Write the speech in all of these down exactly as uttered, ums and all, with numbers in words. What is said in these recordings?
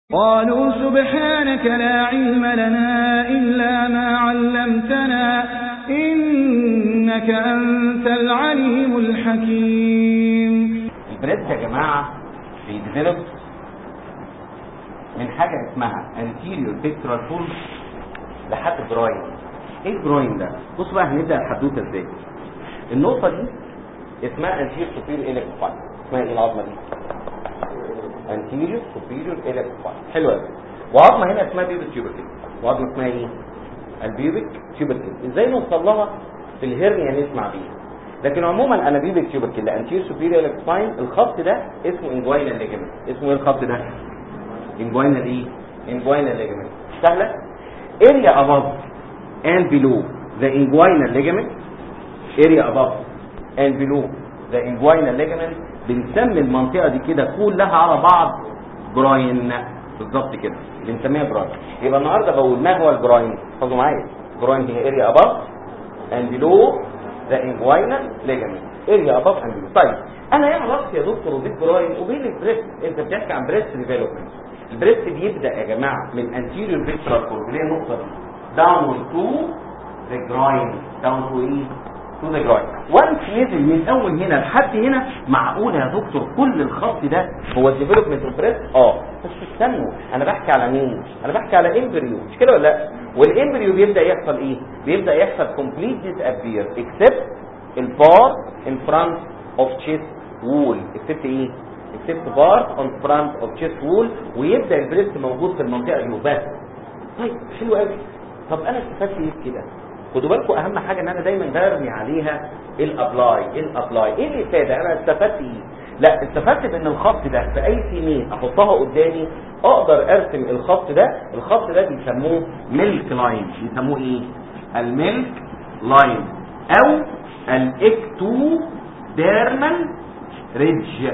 قالوا سبحانك لا علم لنا إلا ما علمتنا إنك أنت العليم الحكيم. البريد يا جماعة بيديفلوب من حاجة اسمها anterior pectoral fold لحد الجراين. ايه الجراين ده؟ بصوا بقى هنبدأ الحدوتة ازاي. النقطة دي اسمها anterior superior iliac spine. اسمها ايه العظمة دي؟ anterior superior iliac spine. حلوة قوي. وعظمة هنا اسمها بيبك تيوبركل. وعظمة اسمها ايه؟ البيبك تيوبركل. ازاي نوصل لها؟ في الهرنيا نسمع بيها. لكن عموما انا بيبك تيوبركل لانتير سوبيريور iliac spine. الخط ده اسمه انجوينال ليجمنت. اسمه ايه الخط ده؟ انجوينال ايه؟ انجوينال ليجمنت. سهلة؟ area above and below the inguinal ligament. area above and below the inguinal ligament بنسمي المنطقة دي كده كلها على بعض جراين. بالظبط كده بنسميها جراين. يبقى النهارده بقول ما هو الجراين؟ خدوا معايا. جراين هي area above and below the inguinal ligament. area above and below. طيب انا ايه علاقتي يا دكتور وبين جراين وبين البريست؟ انت بتحكي عن بريست ديفلوبمنت. البريست بيبدا يا جماعه من anterior pectoral fold اللي هي النقطه دي down to the groin. down to ايه؟ to the groin. وانس نزل من اول هنا لحد هنا. معقوله يا دكتور كل الخط ده هو الديفلوبمنت اوف بريست؟ اه بس استنوا، انا بحكي على مين؟ انا بحكي على امبريو، مش كده ولا لا؟ والامبريو بيبدا يحصل ايه؟ بيبدا يحصل complete disappear except البار in front of chest wall. except ايه؟ except part on front of chest wall. ويبدا البريست موجود في المنطقه دي وبس. طيب حلو قوي. طب انا استفدت ايه كده؟ خدوا بالكم اهم حاجه ان انا دايما برمي عليها الابلاي. الابلاي ايه اللي فاد؟ انا استفدت ايه؟ لا استفدت بان الخط ده في اي سيمين احطها قدامي اقدر ارسم الخط ده. الخط ده بيسموه ميلك لاين. بيسموه ايه؟ الميلك لاين او الاكتو ديرمال ريدج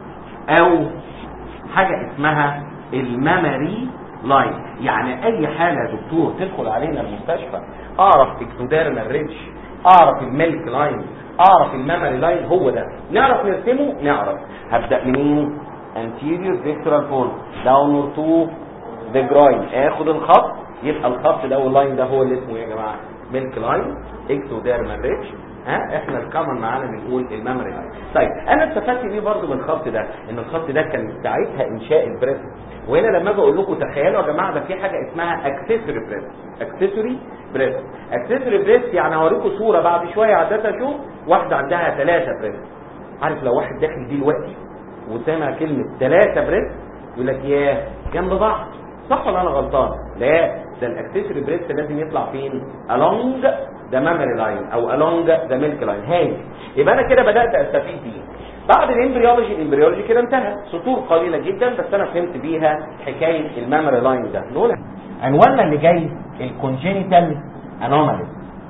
او حاجه اسمها المامري لاين. يعني اي حاله يا دكتور تدخل علينا المستشفى اعرف اكتوديرمال ريدج، اعرف الميلك لاين، اعرف المامري لاين. هو ده نعرف نرسمه. نعرف هبدا منين؟ anterior pectoral fold downward to the groin. اخد الخط يبقى الخط ده واللاين ده هو اللي اسمه يا جماعه ميلك لاين اكتوديرمال ريدج. ها احنا الكامن معانا بنقول المامري لاين. طيب انا استفدت ايه برضو من الخط ده؟ ان الخط ده كان ساعتها انشاء البريست. وهنا لما اجي اقول لكم تخيلوا يا جماعه ده في حاجه اسمها اكسسوري بريست. اكسسوري بريست. اكسسوري بريست يعني هوريكم صوره بعد شويه عدتها. شوف واحده عندها ثلاثه بريست. عارف لو واحد داخل دي دلوقتي وسامع كلمه ثلاثه بريست يقول لك ياه جنب بعض. صح ولا انا غلطان؟ لا ده الاكسسوري بريست لازم يطلع فين؟ along the mammary line او along the milk line. هاي يبقى انا كده بدات استفيد بيه. بعد الامبريولوجي الامبريولوجي كده انتهى. سطور قليله جدا بس انا فهمت بيها حكايه المامري لاين ده. نقول عنواننا اللي جاي الكونجينيتال انوماليز.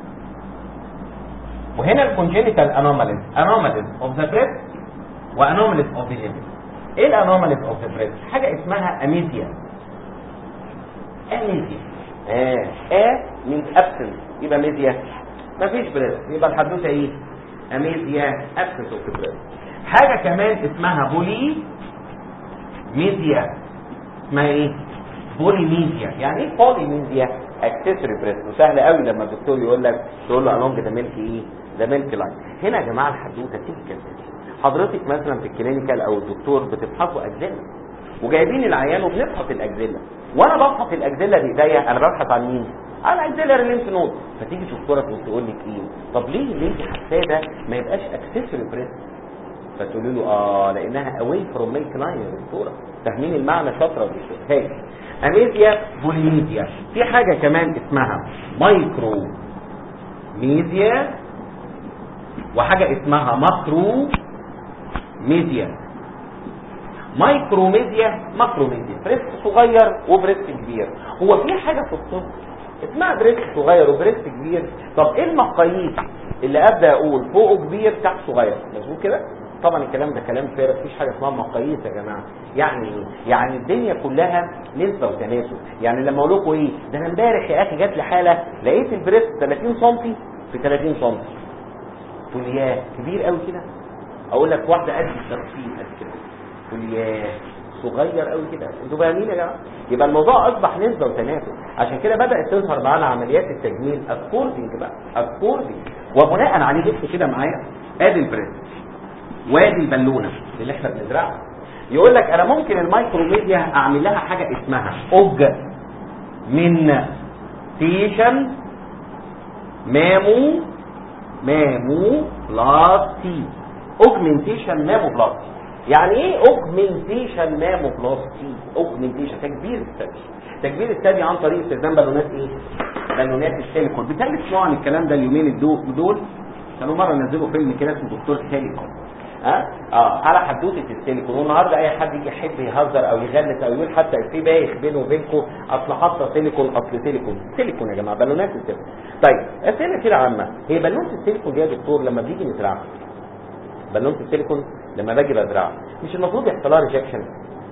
وهنا الكونجينيتال انوماليز انوماليز اوف ذا بريست وانوماليز اوف ذا ليفر. ايه الانوماليز اوف ذا بريست؟ حاجه اسمها اميزيا. اميزيا اه اه من ابسنس يبقى ميزيا مفيش بريست. يبقى الحدوته ايه؟ اميزيا ابسنس اوف ذا بريست. حاجه كمان اسمها بولي ميزيا. اسمها ايه؟ بولي ميزيا. يعني ايه بولي ميزيا؟ اكسسوري بريست. وسهل قوي لما الدكتور يقول لك تقول له الونج ده ميلك ايه؟ ده ميلك لاين. هنا يا جماعه الحدوته تيجي حضرتك مثلا في الكلينيكال او الدكتور بتفحصوا اجزله وجايبين العيان وبنفحص الاجزله. وانا بفحص الاجزله بايديا انا ببحث عن مين؟ على اجزله الليمف نود. فتيجي دكتوره تقول لك ايه؟ طب ليه ليه حساسه ما يبقاش اكسسوري بريست؟ فتقولوا له اه لانها اواي فروم ميلك لاين يا دكتوره. فاهمين المعنى؟ شاطره دكتور. هاي اميزيا بوليميزيا. في حاجه كمان اسمها مايكرو ميزيا وحاجه اسمها ماكرو ميزيا. مايكروميزيا ماكروميزيا بريست صغير وبريست كبير. هو في حاجه في الطب اسمها بريست صغير وبريست كبير؟ طب ايه المقاييس اللي ابدا اقول فوقه كبير تحت صغير؟ مظبوط كده؟ طبعا الكلام ده كلام فارغ. مفيش حاجه اسمها مقاييس يا جماعه. يعني ايه؟ يعني الدنيا كلها نسبه وتناسب. يعني لما اقول لكم ايه ده انا امبارح يا اخي جات لي حاله لقيت البريست ثلاثين سم في ثلاثين سم. تقول ياه كبير قوي كده. اقول لك واحده قد الترسيم قد كده. تقول ياه صغير قوي كده. انتوا فاهمين يا جماعه؟ يبقى الموضوع اصبح نسبه وتناسب. عشان كده بدات تظهر معانا عمليات التجميل اكوردنج بقى اكوردنج، وبناء عليه بصوا كده معايا ادي البريست وادي البالونه اللي احنا بنزرعها. يقول لك انا ممكن المايكروميديا اعمل لها حاجه اسمها اوجمنتيشن مامو مامو بلاستي. اوجمنتيشن مامو بلاستي يعني ايه؟ اوجمنتيشن مامو بلاستي اوجمنتيشن تكبير الثدي. تكبير الثدي عن طريق استخدام بالونات ايه؟ بالونات السيليكون. بالتالي تسمعوا عن الكلام ده اليومين دول. كانوا مره نزلوا فيلم كده اسمه دكتور سيليكون ها اه على حدوته السيليكون. والنهارده اي حد يجي يحب يهزر او يغلس او يقول حتى في بايخ بينه وبينكم اصل حاطه سيليكون اصل سيليكون. سيليكون يا جماعه بالونات السيليكون. طيب اسئله كده عامه، هي بالونه السيليكون دي يا دكتور لما بيجي نزرعها، بالونه السيليكون لما باجي بزرعها مش المفروض يحصل لها ريجكشن؟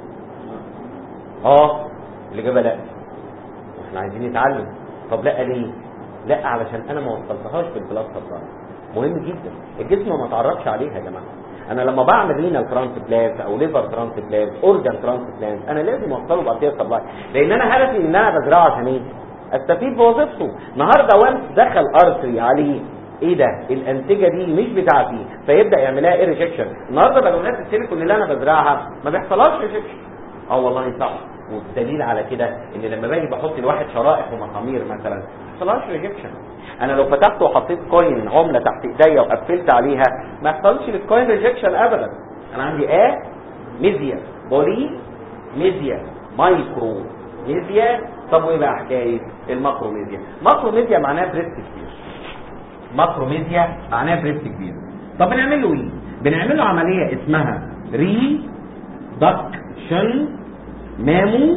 اه الاجابه لا. احنا عايزين نتعلم. طب لا ليه؟ لا علشان انا ما وصلتهاش بالبلاد سبلاي. مهم جدا الجسم ما تعرفش عليها يا جماعه. انا لما بعمل رينال ترانسبلانت او ليفر ترانسبلانت اورجان ترانسبلانت انا لازم اوصله بارتيا سبلاي، لان انا هدفي ان انا بزرعه عشان ايه؟ استفيد بوظيفته. النهارده وانس دخل ارتري عليه ايه ده؟ الانسجه دي مش بتاعتي فيبدا يعملها ايه؟ ريجكشن. النهارده بالونات السيليكون اللي انا بزرعها ما بيحصلهاش ريجكشن. اه والله صح. والدليل على كده ان لما باجي بحط لواحد شرائح ومسامير مثلا ما بيحصلهاش ريجكشن. انا لو فتحت وحطيت كوين عمله تحت ايديا وقفلت عليها ما يحصلش للكوين ريجكشن ابدا. انا عندي ا ميديا بولي ميديا مايكرو ميديا. طب وايه بقى حكايه الماكرو ميديا؟ ماكرو ميديا معناها بريست كبير. ماكرو ميديا معناها بريست كبير. طب بنعمل له ايه؟ بنعمل له عمليه اسمها ريدكشن مامو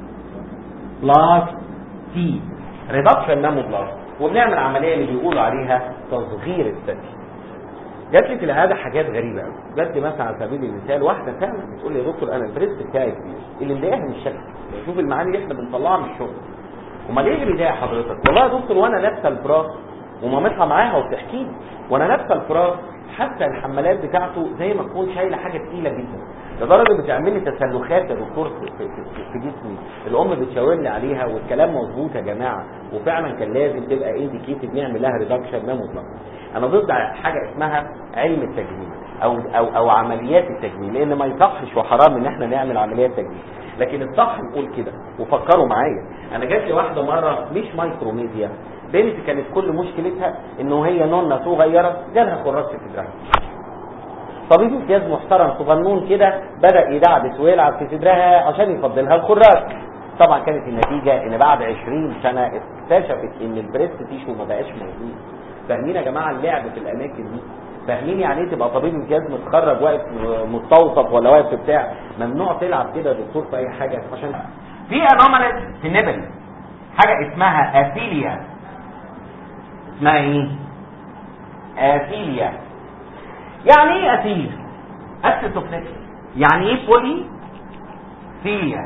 بلاستي. ريدكشن مامو بلاستي. وبنعمل عمليه اللي بيقولوا عليها تصغير الثدي. جات لي في العياده حاجات غريبه قوي. جات لي مثلا على سبيل المثال واحده فعلا بتقول لي يا دكتور انا البريست بتاعي كبير. اللي مضايقها من الشكل. شوف المعاني اللي احنا بنطلعها من الشغل. امال ايه اللي بيضايق حضرتك؟ والله يا دكتور وانا لابسه البراس ومامتها معاها وبتحكي لي وانا لابسه البراس حتى الحمالات بتاعته زي ما تكون شايله حاجه ثقيله جدا، لدرجه بتعمل لي تسلخات يا دكتور في, في, في, في جسمي. الام بتشاور لي عليها والكلام مظبوط يا جماعه، وفعلا كان لازم تبقى انديكيتد نعمل لها ريدكشن ما مطلق. انا ضد حاجه اسمها علم التجميل او او او عمليات التجميل، لان ما يصحش وحرام ان احنا نعمل عمليات تجميل، لكن الصح نقول كده. وفكروا معايا، انا جات لي واحده مره مش مايكروميديا، بنت كانت كل مشكلتها انه هي نونه صغيره جالها خراج في صدرها. طبيب امتياز محترم صغنون كده بدا يدعبس ويلعب في صدرها عشان يفضلها الخراج. طبعا كانت النتيجه ان بعد عشرين سنه اكتشفت ان البريست تيشو ما بقاش موجود. فاهمين يا جماعه اللعب في الاماكن دي؟ فاهمين يعني ايه تبقى طبيب امتياز متخرج واقف مستوصف ولا واقف في بتاع؟ ممنوع تلعب كده يا دكتور في اي حاجه. عشان في انوماليز في النبل حاجه اسمها اثيليا. اسمها ايه؟ اثيليا. يعني ايه اثيليا؟ اكسسوفليكس. يعني ايه بولي ثيليا؟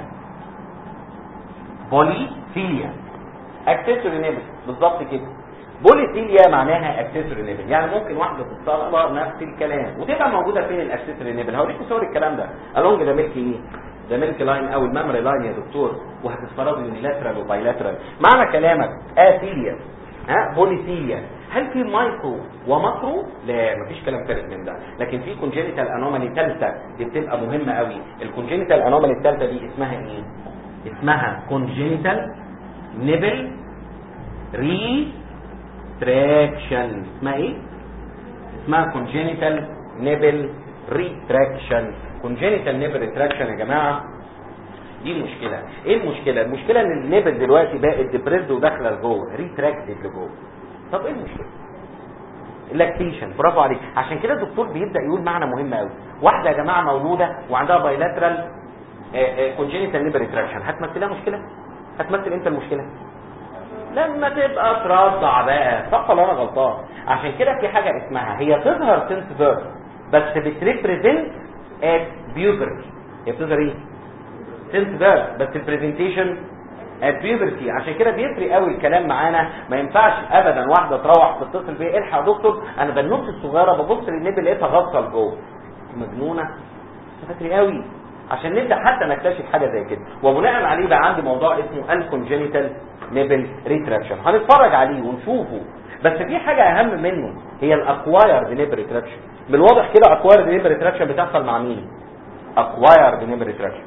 بولي ثيليا اكسسوري نيبل بالظبط كده. بوليثيليا معناها اكسسوري نيبل، يعني ممكن واحده تتصلب نفس الكلام وتبقى موجوده فين الاكسسوري نيبل. هوريكم صور الكلام ده. الونج ده ميلك ايه؟ ده ميلك لاين او المامري لاين يا دكتور، وهتتفرجوا يونيلاترال وبايلاترال. معنى كلامك اثيليا ها بوليثيليا. هل في مايكرو وماكرو؟ لا مفيش كلام فارق من ده، لكن في كونجينيتال انومالي ثالثه دي بتبقى مهمه قوي. الكونجينيتال انومالي الثالثه دي اسمها ايه؟ اسمها كونجينيتال نيبل ري تراكشن. اسمها ايه؟ اسمها كونجينيتال نيبل ريتراكشن. كونجينيتال نيبل ريتراكشن يا جماعه دي مشكله. ايه المشكله؟ المشكله ان النيبل دلوقتي بقت ديبريسد وداخله لجوه، ريتراكتد لجوه. طب ايه المشكله؟ اللاكتيشن. برافو عليك. عشان كده الدكتور بيبدا يقول معنى مهم قوي. واحده يا جماعه مولوده وعندها بايلاترال كونجينيتال نيبل ريتراكشن، هتمثلها مشكله؟ هتمثل امتى المشكله؟ لما تبقى ترضع بقى. صح ولا انا غلطان؟ عشان كده في حاجه اسمها هي تظهر سنس بيرث بس بتريبريزنت ات بيوبرتي. هي بتظهر ايه؟ سنس بيرث بس البرزنتيشن ات بيوبرتي. عشان كده بيفرق قوي الكلام معانا. ما ينفعش ابدا واحده تروح تتصل بيا الحق يا دكتور انا بنوت الصغيره ببص للنبي لقيتها غطى لجوه. مجنونه. فاكري قوي عشان نبدا حتى نكتشف حاجه زي كده. وبناء عليه بقى عندي موضوع اسمه الكونجينيتال نيبل ريتراكشن، هنتفرج عليه ونشوفه. بس في حاجه اهم منه هي الاكوايرد نيبل ريتراكشن. بالواضح كده اكوايرد نيبل ريتراكشن بتحصل مع مين؟ اكوايرد نيبل ريتراكشن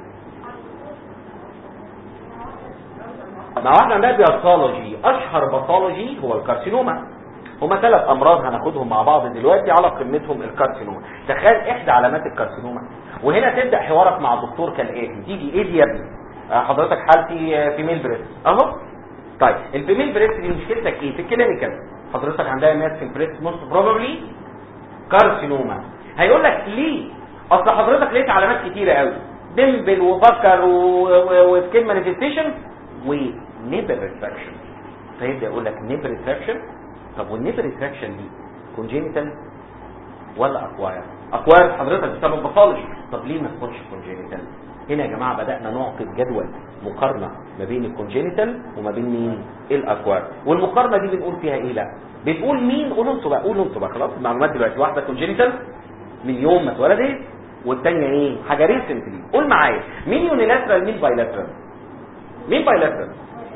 مع واحده عندها باثولوجي. اشهر باثولوجي هو الكارسينوما. هما ثلاث امراض هناخدهم مع بعض دلوقتي على قمتهم الكارسينوما. تخيل احدى علامات الكارسينوما، وهنا تبدا حوارك مع الدكتور كالاتي. تيجي ايه دي يا ابني؟ حضرتك حالتي فيميل بريست اهو. طيب الفيميل بريست دي مشكلتك ايه في الكلينيكال؟ حضرتك عندها ماس في البريست موست بروبابلي كارسينوما. هيقول لك ليه؟ اصل حضرتك لقيت علامات كتيره قوي، دمبل وبكر وسكين مانيفستيشن ونيبل ريتراكشن. فيبدا يقول لك نيبل ريتراكشن. طب والنيبل ريتراكشن دي كونجينيتال ولا اكواير؟ اكواير حضرتك بسبب باثولوجي. طب ليه ما تكونش كونجينيتال؟ هنا يا جماعه بدانا نعقد جدول مقارنه ما بين الكونجينيتال وما بين مين؟ الاكواير. والمقارنه دي بنقول فيها ايه؟ لا بتقول مين؟ قولوا انتوا بقى، قولوا انتوا بقى. خلاص المعلومات دلوقتي، واحده كونجينيتال من يوم ما اتولدت، والثانيه ايه؟ حاجه ريسنتلي. قول معايا مين يونيلاترال مين بايلاترال؟ مين بايلاترال؟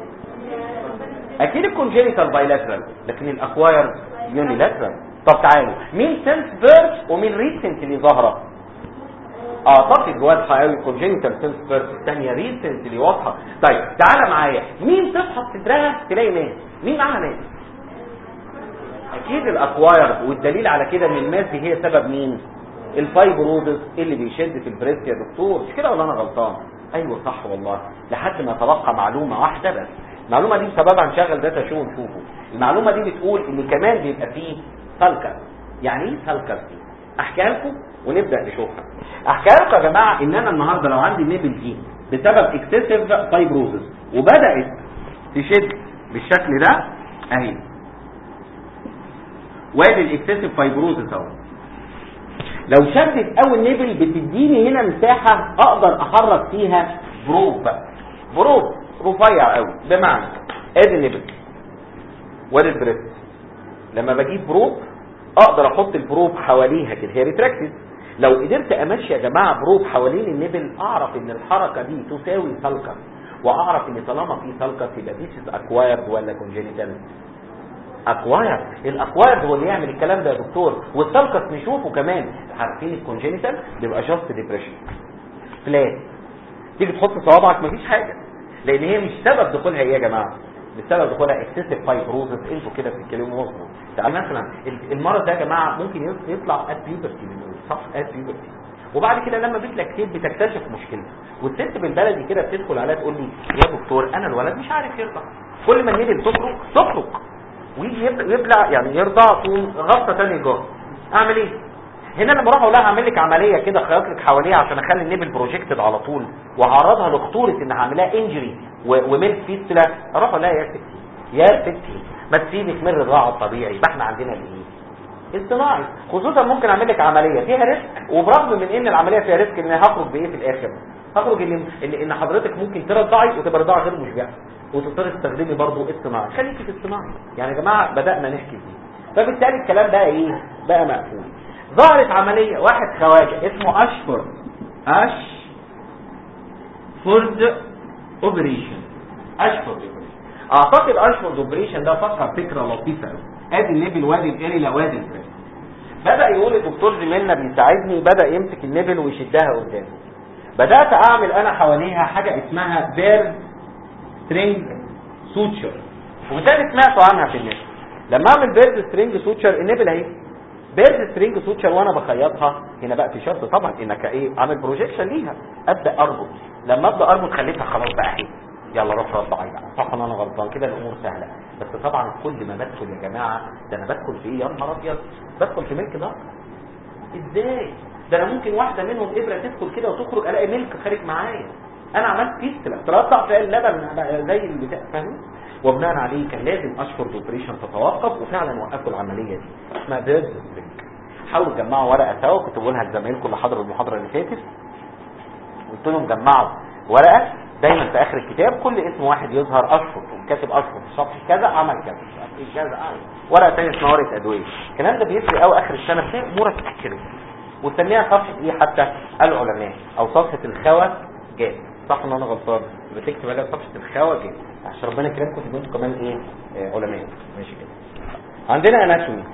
اكيد الكونجينيتال بايلاترال، لكن الاكواير يونيلاترال. طب تعالوا مين سنس بيرث ومين ريسنتلي ظاهره؟ اعتقد واضحه قوي الكونجينيتال سنس بيرث، الثانيه ريسنتلي واضحه. طيب تعالى معايا مين تصحى صدرها تلاقي ماس؟ مين معاها ماس؟ اكيد الاكواير. والدليل على كده ان الماس دي هي سبب مين؟ الفايبروزس اللي بيشد في البريست يا دكتور. مش كده ولا انا غلطان؟ ايوه صح والله. لحد ما تبقى معلومه واحده بس، المعلومه دي بسببها نشغل داتا شو ونشوفه. المعلومه دي بتقول ان كمان بيبقى فيه سالكس. يعني ايه سالكس دي؟ احكيها لكم ونبدا نشوفها. احكيها لكم يا جماعه ان انا النهارده لو عندي نيبل دي بسبب اكسسيف فايبروزس وبدات تشد بالشكل ده اهي، وادي الاكسسيف فايبروزس اهو. لو شدت قوي النيبل بتديني هنا مساحه اقدر احرك فيها بروب بقى، بروب رفيع قوي. بمعنى ادي النيبل وادي البريست، لما بجيب بروب اقدر احط البروب حواليها كده، هي ريتراكتد. لو قدرت امشي يا جماعه بروب حوالين النيبل اعرف ان الحركه دي تساوي سالكس، واعرف ان طالما في سالكس يبقى دي اكوايرد ولا كونجينيتال؟ اكواير. الاكواير هو اللي يعمل الكلام ده يا دكتور، والسالكس نشوفه كمان. عارفين الكونجينيتال بيبقى جاست ديبريشن فلات، تيجي تحط صوابعك مفيش حاجه، لان هي مش سبب دخولها ايه يا جماعه؟ بسبب دخولها اكسسيف فايبروزس. انتوا كده بتتكلموا مظبوط. تعال مثلا المرض ده يا جماعه ممكن يطلع ات بيوبرتي، صح؟ ات بيوبرتي. وبعد كده لما بتلاكتيت بتكتشف مشكلته، والست بالبلدي كده بتدخل عليها تقول لي يا دكتور انا الولد مش عارف يرضع، كل ما النيل تخرج تخرج ويجي يبلع يعني يرضع تقوم غلطه ثانيه جوه. اعمل ايه؟ هنا لما اروح اقول لها هعمل لك عمليه كده خياط لك حواليها عشان اخلي النيبل بروجكتد على طول، وهعرضها لخطوره ان هعملها انجري وميلك فيستلا، اروح اقول لها يا ستي يا ستي ما تسيبك من الرضاعه الطبيعي، يبقى احنا عندنا الايه؟ الصناعي. خصوصا ممكن اعمل لك عمليه فيها ريسك، وبرغم من ان العمليه فيها ريسك ان هخرج بايه في الاخر؟ هخرج ان ان, إن حضرتك ممكن ترضعي وتبقى رضاعه غير مشبعه، وتضطري تستخدمي برضه الصناعي. خليكي في الصناعي. يعني يا جماعه بدانا نحكي فيه، فبالتالي الكلام بقى ايه؟ بقى مقفول. ظهرت عمليه واحد خواجه اسمه اشفورد اشفورد اوبريشن. اشفورد اوبريشن اعتقد اشفورد اوبريشن ده فكر فكره لطيفه قوي. ادي النبل وادي الاريلا وادي البريس. بدا يقول الدكتور زميلنا بيساعدني، بدا يمسك النبل ويشدها قدامي. بدات اعمل انا حواليها حاجه اسمها بير سترينج سوتشر، وبالتالي سمعتوا عنها في النبل. لما اعمل بير سترينج سوتشر النبل اهي بير سترينج سوتشر وانا بخيطها، هنا بقى في شرط طبعا انك ايه؟ اعمل بروجيكشن ليها، ابدا اربط. لما ابدا اربط خليتها خلاص بقى اهي، يلا روح رضعي بقى. صح انا غلطان كده؟ الامور سهله. بس طبعا كل ما بدخل يا جماعه، ده انا بدخل في ايه يا نهار ابيض؟ بدخل في ملك ضغط. ازاي؟ ده انا ممكن واحده منهم ابره تدخل كده وتخرج الاقي ملك خارج معايا. انا عملت فيستلا ترضع في اللبن زي البتاع، فاهم؟ وبناء عليه كان لازم اشفورد اوبريشن تتوقف، وفعلا وقفوا العمليه دي اسمها بيرد سترينج. حاولوا تجمعوا ورقه سوا، كنت بقولها لزمايلكم اللي حضروا المحاضره اللي فاتت، قلت لهم جمعوا ورقه دايما في اخر الكتاب كل اسم واحد يظهر اشفر، كاتب اشفر في الصفحه كذا عمل كذا كذا عمل. ورقه ثانيه اسمها ورقه ادويه. الكلام ده بيفرق قوي اخر السنه، في امورك كده وسميها صفحه ايه حتى العلماء او صفحه الخواجات. صح ان انا غلطان؟ يبقى تكتب عليها صفحه الخواجات عشان ربنا يكرمكم تبقوا انتوا كمان ايه آه علماء. ماشي كده. عندنا اناتومي.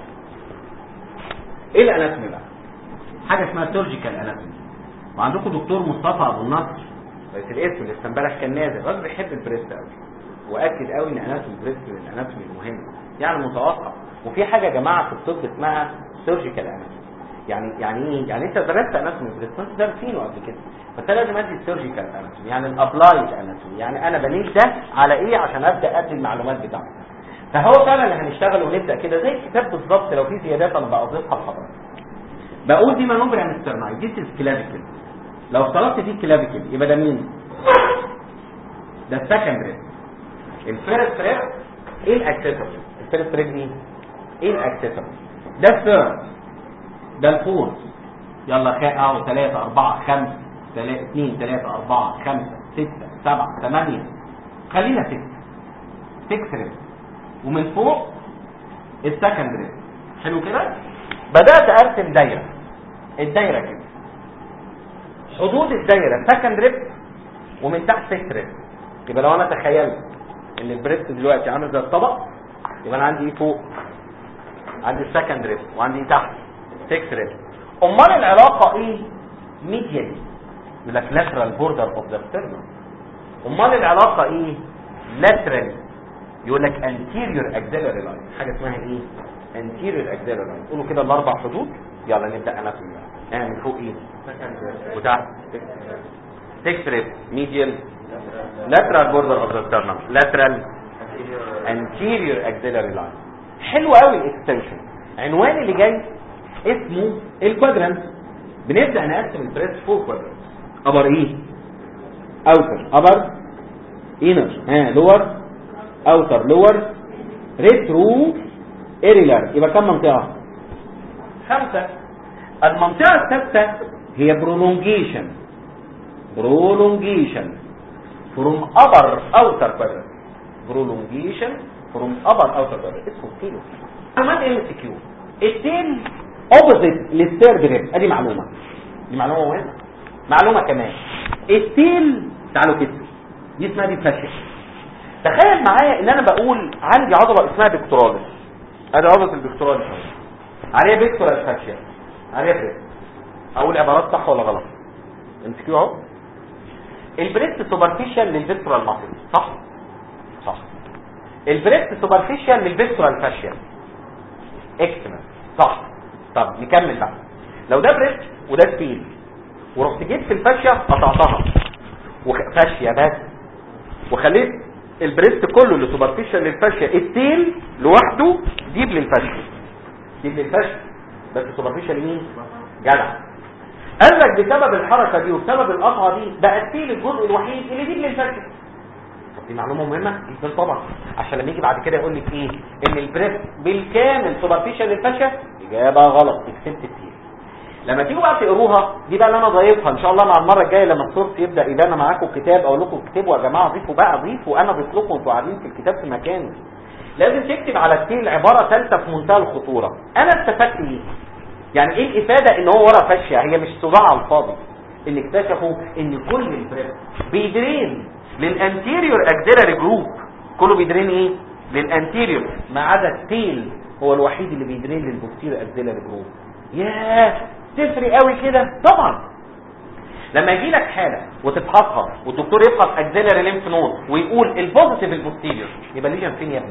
ايه الاناتومي بقى؟ حاجه اسمها سيرجيكال اناتومي. وعندكم دكتور مصطفى ابو النصر بس الاسم اللي امبارح كان نازل، راجل بيحب البريست قوي واكد قوي ان اناتومي البريست من الاناتومي المهمه يعني متوقع. وفي حاجه يا جماعه في الطب اسمها سيرجيكال اناتومي. يعني يعني ايه؟ يعني انت درست اناتومي البريست انت دارسينه قبل كده، فانت لازم ادي السيرجيكال اناتومي يعني الابلايد اناتومي، يعني انا بنيت ده على ايه عشان ابدا ادي المعلومات بتاعتي. فهو فعلا اللي هنشتغل ونبدا كده زي الكتاب بالظبط. لو في زيادات انا بضيفها لحضرتك. بقول دي مانوبر عن السترناي، دي كلافيكل. لو افترضت دي كلافيكل يبقى ده مين؟ ده السكند ريب. الفيرست ريب ايه الاكسسوري؟ الفيرست ريب ايه؟ ايه الاكسسوري؟ ده الثيرد، ده الفورث. يلا خاء اهو ثلاثة أربعة خمسة اثنين ثلاثة أربعة خمسة ستة سبعة ثمانية، خلينا ستة. ستة ريب. ومن فوق السكند ريب. حلو كده؟ بدأت ارسم دايرة. الدايرة كده حدود الدايرة سكند ريب ومن تحت ستة ريب. يبقى لو انا تخيلت ان البريست دلوقتي عامل زي الطبق، يبقى انا عندي ايه فوق؟ عندي السكند ريب وعندي تحت ستة ريب. امال العلاقة ايه؟ ميديالي يقول لك lateral border of the sternum. امال العلاقة ايه؟ lateral يقول لك anterior axillary line. حاجة اسمها ايه؟ anterior axillary line. قولوا كده الاربع حدود. يلا نبدأ انا كلها. اه من فوق ايه؟ وتحت ستة ريب medial lateral border of the sternum lateral anterior axillary line. حلو قوي الاكستنشن. عنوان اللي جاي اسمه الكوادرانت. بنبدا نقسم البريست فور كوادرانت. ابر ايه؟ اوتر ابر انر ها لور اوتر لور ريترو ايريلر. يبقى كم منطقه؟ خمسه. المنطقه السادسه هي برولونجيشن. برولونجيشن from upper outer quadrant. prolongation from upper outer quadrant اسمه تيلو. معلومات ام سي كيو. التيل اوبوزيت للثيرد ريب. ادي معلومه، دي معلومه مهمه. معلومه كمان التيل تعالوا كده دي اسمها دي فاشيا. تخيل معايا ان انا بقول عندي عضله اسمها بيكتوراليس. ادي عضله البيكتوراليس عليها بيكتورال فاشيا عليها بريست. اقول عبارات صح ولا غلط؟ ام سي كيو اهو. البريست سوبرفيشال للفيسترال ماسل صح؟ صح. البريست سوبرفيشال للفيسترال فاشيا اكسترنال صح. طب نكمل بقى. لو ده بريست وده سبيل ورحت جيت في الفاشيا قطعتها وفاشيا بس وخليت البريست كله اللي سوبرفيشال للفاشيا التيل لوحده ديب للفاشيا ديب للفاشيا بس سوبرفيشال مين؟ جدع. قال لك بسبب الحركه دي وبسبب القطعه دي بقى التيل الجزء الوحيد اللي ديب للفاشيا. دي معلومه مهمه جدا طبعا عشان لما يجي بعد كده يقول لك ايه ان البريست بالكامل سوبرفيشال للفاشيا. اجابه غلط. اكسبت التيل. لما تيجوا بقى تقروها دي بقى اللي انا ضايفها ان شاء الله مع المره الجايه لما الصوت يبدا يبان معاكم الكتاب اقول لكم اكتبوا يا جماعه ضيفوا بقى ضيفوا انا ضيف لكم انتوا قاعدين في الكتاب في مكانه. لازم تكتب على التيل عباره ثالثه في منتهى الخطوره. انا استفدت ايه؟ يعني ايه الافاده ان هو ورا فاشيا؟ هي مش صداع على الفاضي. اللي اكتشفوا ان كل البريست بيدرين للانتيريور اكسيلاري جروب. كله بيدرين ايه؟ للانتيريور ما عدا التيل هو الوحيد اللي بيدرين للبوستيريور اكسيلاري جروب. ياه تفرق قوي كده طبعا. لما يجي لك حاله وتفحصها والدكتور يفحص اكسيلاري ليمف نود ويقول البوزيتيف البوستيريور يبقى الليجن فين يا ابني؟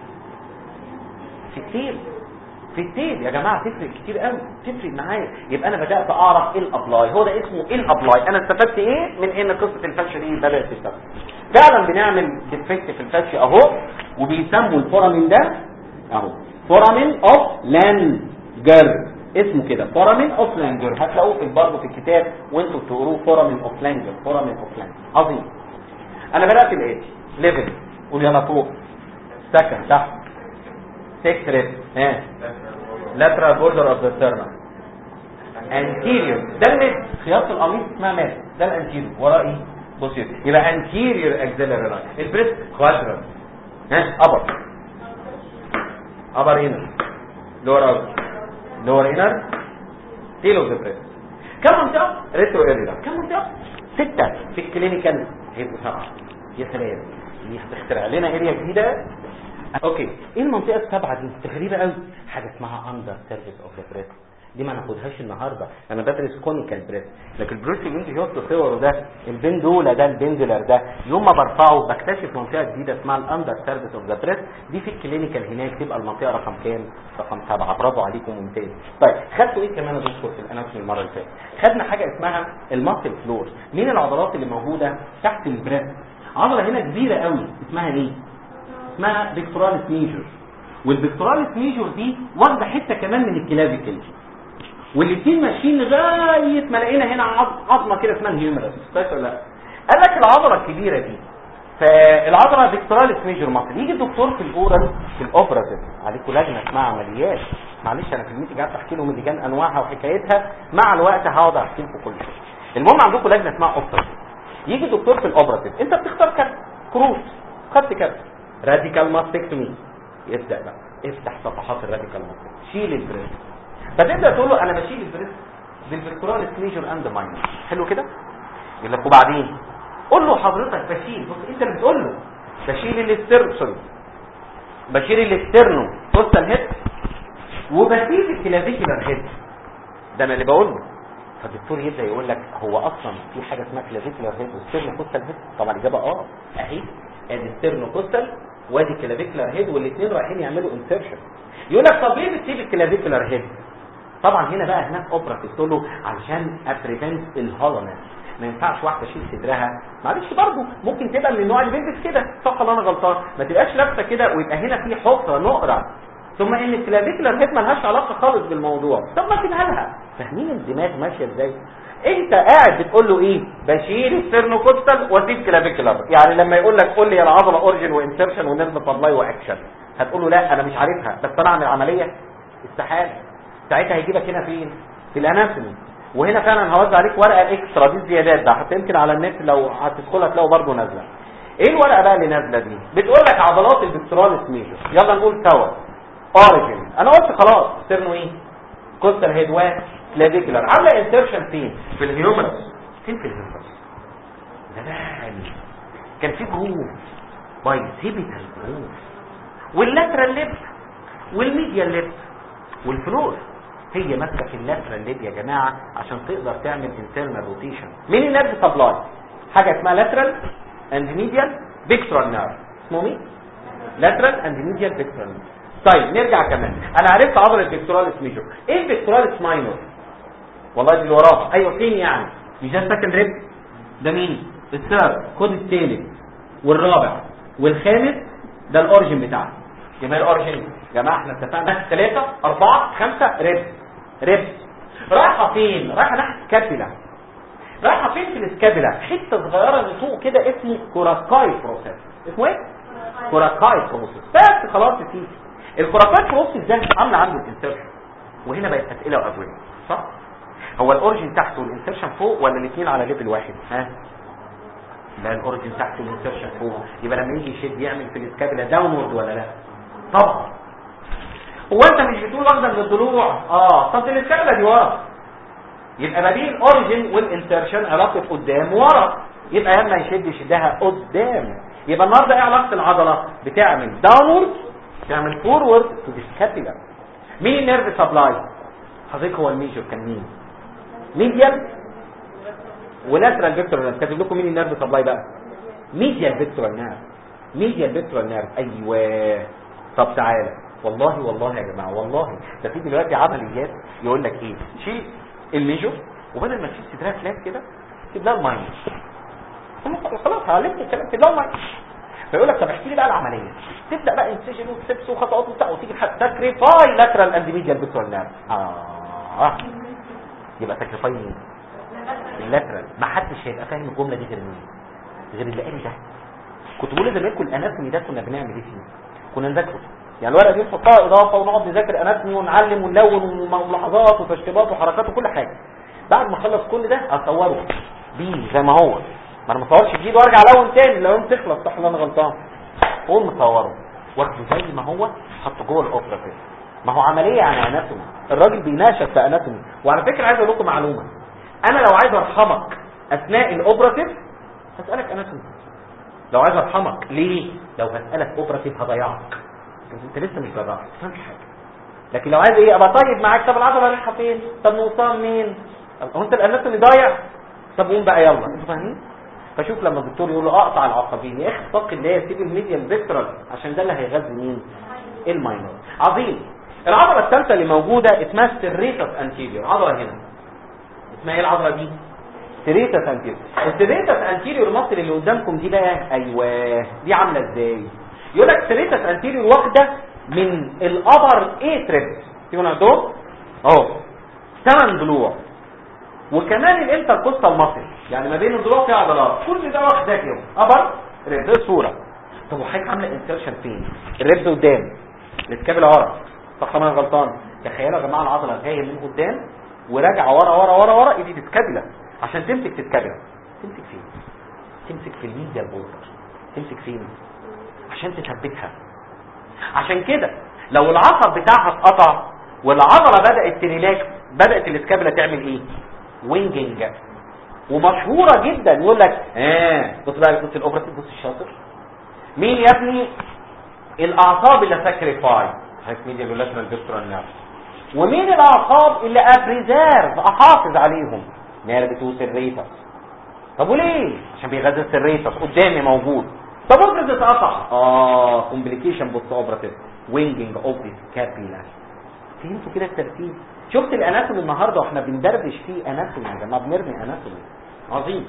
في التيل. في التيل يا جماعه تفرق كتير قوي. تفرق معايا. يبقى انا بدات اعرف ايه الابلاي. هو ده اسمه ايه الابلاي. انا استفدت ايه من ان قصه الفاشيا دي بدات تشتغل. فعلا بنعمل ديفكت في الفاشيا اهو وبيسموا الفورامين ده اهو فورامين اوف لانجر. اسمه كده فورامين اوف لانجر. هتلاقوه في برضه في الكتاب وانتوا بتقروه فورامين اوف لانجر. فورامين اوف لانجر عظيم. انا بدات الاتي ليفل قول يلا فوق سكند تحت ستة ريب ها lateral border of the sternum anterior. ده اللي خياطه القميص اسمها مات. ده الانتيريور وراه ايه؟ بصير يبقى anterior axillary line. البريست quadrant ها upper upper inner lower outer lower inner تيل اوف ذا بريست. كم منطقه؟ ريترو اريولار. كم منطقه؟ سته في الكلينيكال هيبقوا سبعه. يا سلام، دي هتخترع لنا اريا جديده. اوكي، ايه المنطقه السبعه دي؟ غريبه قوي. حاجه اسمها اندر سيرفيس اوف ذا بريست، دي ما ناخدهاش النهارده. انا بدرس كونيكال بريست، لكن البروسي اللي انت شفت صوره ده، البندوله ده، البندولر ده، يوم ما برفعه بكتشف منطقه جديده اسمها الاندر سيرفيس اوف ذا بريست. دي في الكلينيكال هناك تبقى المنطقه رقم كام؟ رقم سبعه. برافو عليكم، ممتاز. طيب خدتوا ايه كمان يا دكتور في الاناتومي المره اللي فاتت؟ خدنا حاجه اسمها الماسل فلور. مين العضلات اللي موجوده تحت البريست؟ عضله هنا كبيره قوي اسمها ايه؟ اسمها بيكتوراليس ميجور. والبيكتوراليس ميجور دي واخده حته كمان من الكلافيكل، والاثنين ماشيين لغايه ما لقينا هنا عظمه كده اسمها الهيومرس. فاكر ولا لا؟ قال لك العضله الكبيره دي، فالعضله بيكتوراليس ميجور ماسل. يجي الدكتور في الاورال في الاوبراتيف، عليكم لجنه اسمها عمليات. معلش انا في الميتنج قاعد احكي لهم اللجان انواعها وحكايتها، مع الوقت هقعد احكي لكم كل شيء. المهم عندكم لجنه اسمها اوبراتيف. يجي الدكتور في الاوبراتيف، انت بتختار كارت كروت، خدت كارت راديكال ماستكتومي، يبدا بقى افتح صفحات الراديكال ماستكتومي، شيل البريست. فتبدا تقول له انا بشيل البريست بالفيكتوراليس ميجور اند ماينور. حلو كده؟ يقول لك وبعدين قول له حضرتك بشيل، بص انت اللي بتقول له بشيل الاسترسل، بشيل الاسترنو كوستال هيد، وبسيب الكلافيكولار هيد. ده انا اللي بقول له. فالدكتور يبدا يقول لك هو اصلا في حاجه اسمها كلافيكولار هيد وسترنو كوستال هيد؟ طبعا الاجابه اه، اهي ادي سترنو كوستال وادي كلافيكولار هيد، والاثنين رايحين يعملوا انسرشن. يقول لك طب ليه بتسيب الكلافيكولار هيد؟ طبعا هنا بقى هناك اوبرا تقول له علشان ابريفنت الهولنس. ما ينفعش واحده تشيل صدرها، معلش برضه ممكن تبقى من النوع اللي بيلبس كده، صح ولا انا غلطان؟ ما تبقاش لابسه كده ويبقى هنا في حفره نقره، ثم ان الكلافيكولار هيد مالهاش علاقه خالص بالموضوع. طب ما تسيبها لها. فاهمين الدماغ ماشيه ازاي؟ انت قاعد بتقول له ايه؟ بشيل السيرنوكوستال واسيب كلافيكولار. يعني لما يقول لك قول لي يا العضله اورجن وانسرشن ونرمي سبلاي واكشن، هتقول له لا انا مش عارفها، بس انا اعمل عمليه؟ استحاله. ساعتها هيجيبك هنا فين؟ في الاناتومي. وهنا فعلا هوزع عليك ورقه اكسترا، دي زيادات ده حتى يمكن على النت لو هتدخل هتلاقوا برضه نازله. ايه الورقه بقى اللي نازله دي؟ بتقول لك عضلات البيكتوراليس ميجور. يلا نقول سوا. اوريجن، انا قلت خلاص سيرنو ايه؟ كوستال هيد وكلافيكولار. عامله انسرشن فين؟ في الهيومرس. فين في الهيومرس؟ زمان كان في جروف بايسيبيتال جروف، واللاترال ليب والميديال ليب والفلور. هي ماسكه في اللاترال ليب يا جماعه عشان تقدر تعمل انترنال روتيشن. مين النيرف سبلاي؟ حاجه اسمها لاترال اند ميديال بيكتورال نيرف. اسمه مين؟ لاترال اند ميديال بيكتورال نيرف. طيب نرجع كمان. انا عرفت عضله البيكتوراليس ميجور. ايه البيكتوراليس ماينور؟ والله دي اللي وراها. ايوه فين يعني؟ مش ده السكند ريب؟ ده مين؟ الثيرد. خد الثالث والرابع والخامس، ده الاوريجن بتاعها. يبقى الاوريجن يا جماعه احنا اتفقنا ثلاثة أربعة خمسة ريب. ريب رايحه فين؟ رايحه ناحيه السكابيلا. رايحه فين في السكابيلا؟ حته صغيره من فوق كده اسمه كوراكاي بروسيس. اسمه ايه؟ كوراكاي بروسيس. بس خلاص يا سيدي. الكوراكاي بروسيس ده عامله عنده الانسرشن، وهنا بقت اسئله واجوبه صح؟ هو الاوريجن تحت والانسرشن فوق ولا الاثنين على ليفل واحد؟ ها؟ لا الاوريجن تحت والانسرشن فوق. يبقى لما يجي يشد يعمل في السكابيلا داونورد ولا لا؟ طبعا. هو انت مش بتقول واخده من الضلوع؟ اه طب السكابيلا دي ورا، يبقى ما بين الاوريجن والانسرشن علاقه قدام ورا، يبقى لما يشد يشدها قدام. يبقى النهارده ايه علاقه العضله؟ بتعمل داونورد، تعمل فورورد تو ذا سكابيلا. مين النيرف سبلاي؟ حضرتك هو الميجور كان مين؟ ميديال ولاترال فيكتورال نيرف. كاتب لكم مين النيرف سبلاي بقى؟ ميديال فيكتورال نيرف. ميديال فيكتورال نيرف. ايوه. طب تعالى، والله والله يا جماعه والله ده في دلوقتي عمليات يقول لك ايه؟ شيل الميجور وبدل ما تشيل صدرها فلات كده تجيب لها الماينر. خلاص علمت الكلام، تجيب لها الماينر. فيقول لك طب احكي لي بقى العمليه. تبدا بقى انسجن وستبس وخطوات وبتاع وتيجي لحد ساكريفاي لاترال اند ميديال فيكتورال نيرف. اه يبقى ساكريفاي مين؟ اللاترال. ما حدش هيبقى فاهم الجمله دي غير مين؟ غير اللي قال ده. كنت بقول لزمايلكم الاناتومي ده كنا بنعمل ايه فيه؟ كنا نذاكره. يعني الورقه دي نحطها اضافه ونقعد نذاكر اناتومي ونعلم ونلون وملاحظات وتشطيبات وحركات وكل حاجه. بعد ما اخلص كل ده اصوره بيه زي ما هو. ما انا ما اصورش جديد وارجع الون تاني لو يوم تخلص صح ولا انا غلطان؟ قوم مصوره واخده زي ما هو، حطه جوه الاوبرا كده. ما هو عمليه يعني اناتومي، الراجل بيناقشك في اناتومي. وعلى فكره عايز اقول لكم معلومه، انا لو عايز ارحمك اثناء الاوبراتيف هسالك اناتومي. لو عايز ارحمك ليه؟ لو هسالك اوبراتيف هضيعك، انت لسه مش بضيعك ما تفهمش حاجه. لكن لو عايز ايه ابقى طيب معاك، طب العضله رايحه فين؟ طب نوصلها منين؟ هو انت الاناتومي ضايع؟ طب قوم بقى يلا، انتوا فاهمين؟ فشوف لما الدكتور يقول له اقطع العصبين يا اخي اتق الله سيب الميديال فيسترال عشان ده اللي هيغذي مين؟ الماينور. عظيم. العضله الثالثه اللي موجوده اسمها السيريتس انتيريور، عضله هنا اسمها ايه العضله دي؟ سيريتس انتيريور. السيريتس انتيريور المصل اللي قدامكم دي بقى ايوه دي عامله ازاي؟ يقول لك سيريتس انتيريور واخده من الابر اي تريبس، تيجوا نعدهم اهو ثمان ضلوع، وكمان الانتركوستال ماسل يعني ما بين الضلوع في عضلات، كل ده واخده كده ابر ريب. دي الصوره. طب وحضرتك عامله انسيرشن فين؟ الريبز قدام الاسكابيلا ورا، صح ولا انا غلطان؟ تخيلوا يا جماعه العضله جايه من قدام وراجعه ورا ورا ورا ورا، ايدي الاسكابيلا عشان تمسك تسكابيلا. تمسك فين؟ تمسك في الميديال بوردر. تمسك فين؟ عشان تثبتها. عشان كده لو العصب بتاعها اتقطع والعضله بدات تريلاكس بدات الاسكابيلا تعمل ايه؟ وينجنج. ومشهوره جدا يقول لك اه بص بقى بص الاوبراتيف، بص الشاطر مين يا ابني؟ الاعصاب اللي ساكريفاي هيك ميديال ولاترال فيسترال نيرف. ومين الاعصاب اللي ابريزيرف احافظ عليهم؟ نيرف تو سيريتس. طب وليه؟ عشان بيغذي السيريتس قدامي موجود. طب افرض اتقطع اه كومبليكيشن بوست اوبراتيف وينجنج اوف ذا سكابيلا. فهمتوا كده الترتيب؟ شفت الاناتومي النهارده واحنا بندردش فيه اناتومي يا جماعه، بنرمي اناتومي عظيم.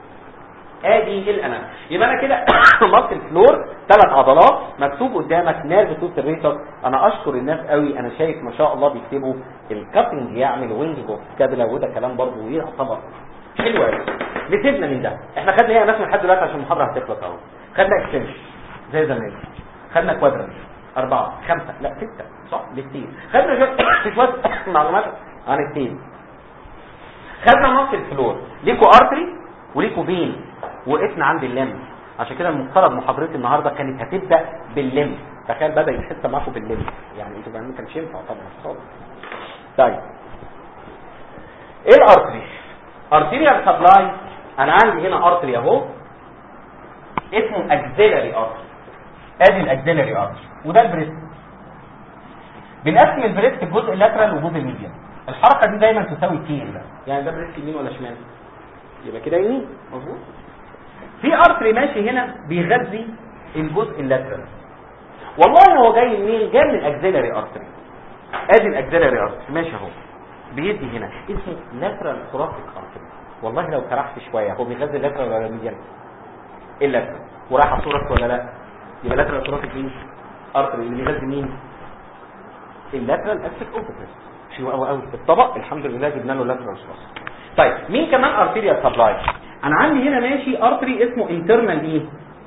ادي الاناتومي. يبقى انا كده ماسل فلور ثلاث عضلات مكتوب قدامك نيرف تو سيريتس. انا اشكر الناس قوي، انا شايف ما شاء الله بيكتبوا الكاتنج يعمل وينجنج اوف سكابيلا، وده كلام برضه يعتبر حلو قوي. نسيبنا من ده، احنا خدنا ايه اناتومي لحد دلوقتي عشان المحاضره هتخلص اهو. خدنا اكستنشن زي زمان، خدنا كوادرنت أربعة خمسة لا ستة صح بالتين، خدنا شوية معلومات عن التين. خدنا ماسل فلور، ليكوا ارتري وليكوا فين، وقفنا عند اللم. عشان كده المفترض محاضرتي النهارده كانت هتبدا باللم. تخيل بدا الحصه معاكم باللم، يعني انتوا ما كانش ينفع طبعا خالص. طيب ايه الارتري؟ ارتيريال سبلاي. انا عندي هنا ارتري اهو اسمه اكسيلاري ارتري. ادي الاكسيلاري ارتري وده البريست. بنقسم البريست الجزء اللاترال والجزء الميديال. الحركه دي دايما تساوي كين، يعني ده بريست يمين ولا شمال؟ يبقى كده يمين مظبوط. في ارتري ماشي هنا بيغذي الجزء اللاترال. والله هو جاي منين؟ جاي من الاكسيلاري ارتري. ادي الاكسيلاري ارتري ماشي اهو بيدي هنا اسمه لاترال ثوراسيك ارتري. والله لو سرحت شويه هو بيغذي اللاترال ولا الميديال؟ اللاترال. ورايح على الثوراسيك ولا لا؟ يبقى لاترال ثوراسيك مين؟ ارتري اللي بيغذي مين؟ اللاترال اكسس اوبتس. حلو قوي قوي الطبق، الحمد لله جبنا له لاترال ثوراسيك. طيب مين كمان ارتيريال سبلاي؟ انا عندي هنا ماشي ارتري اسمه انترنال ايه؟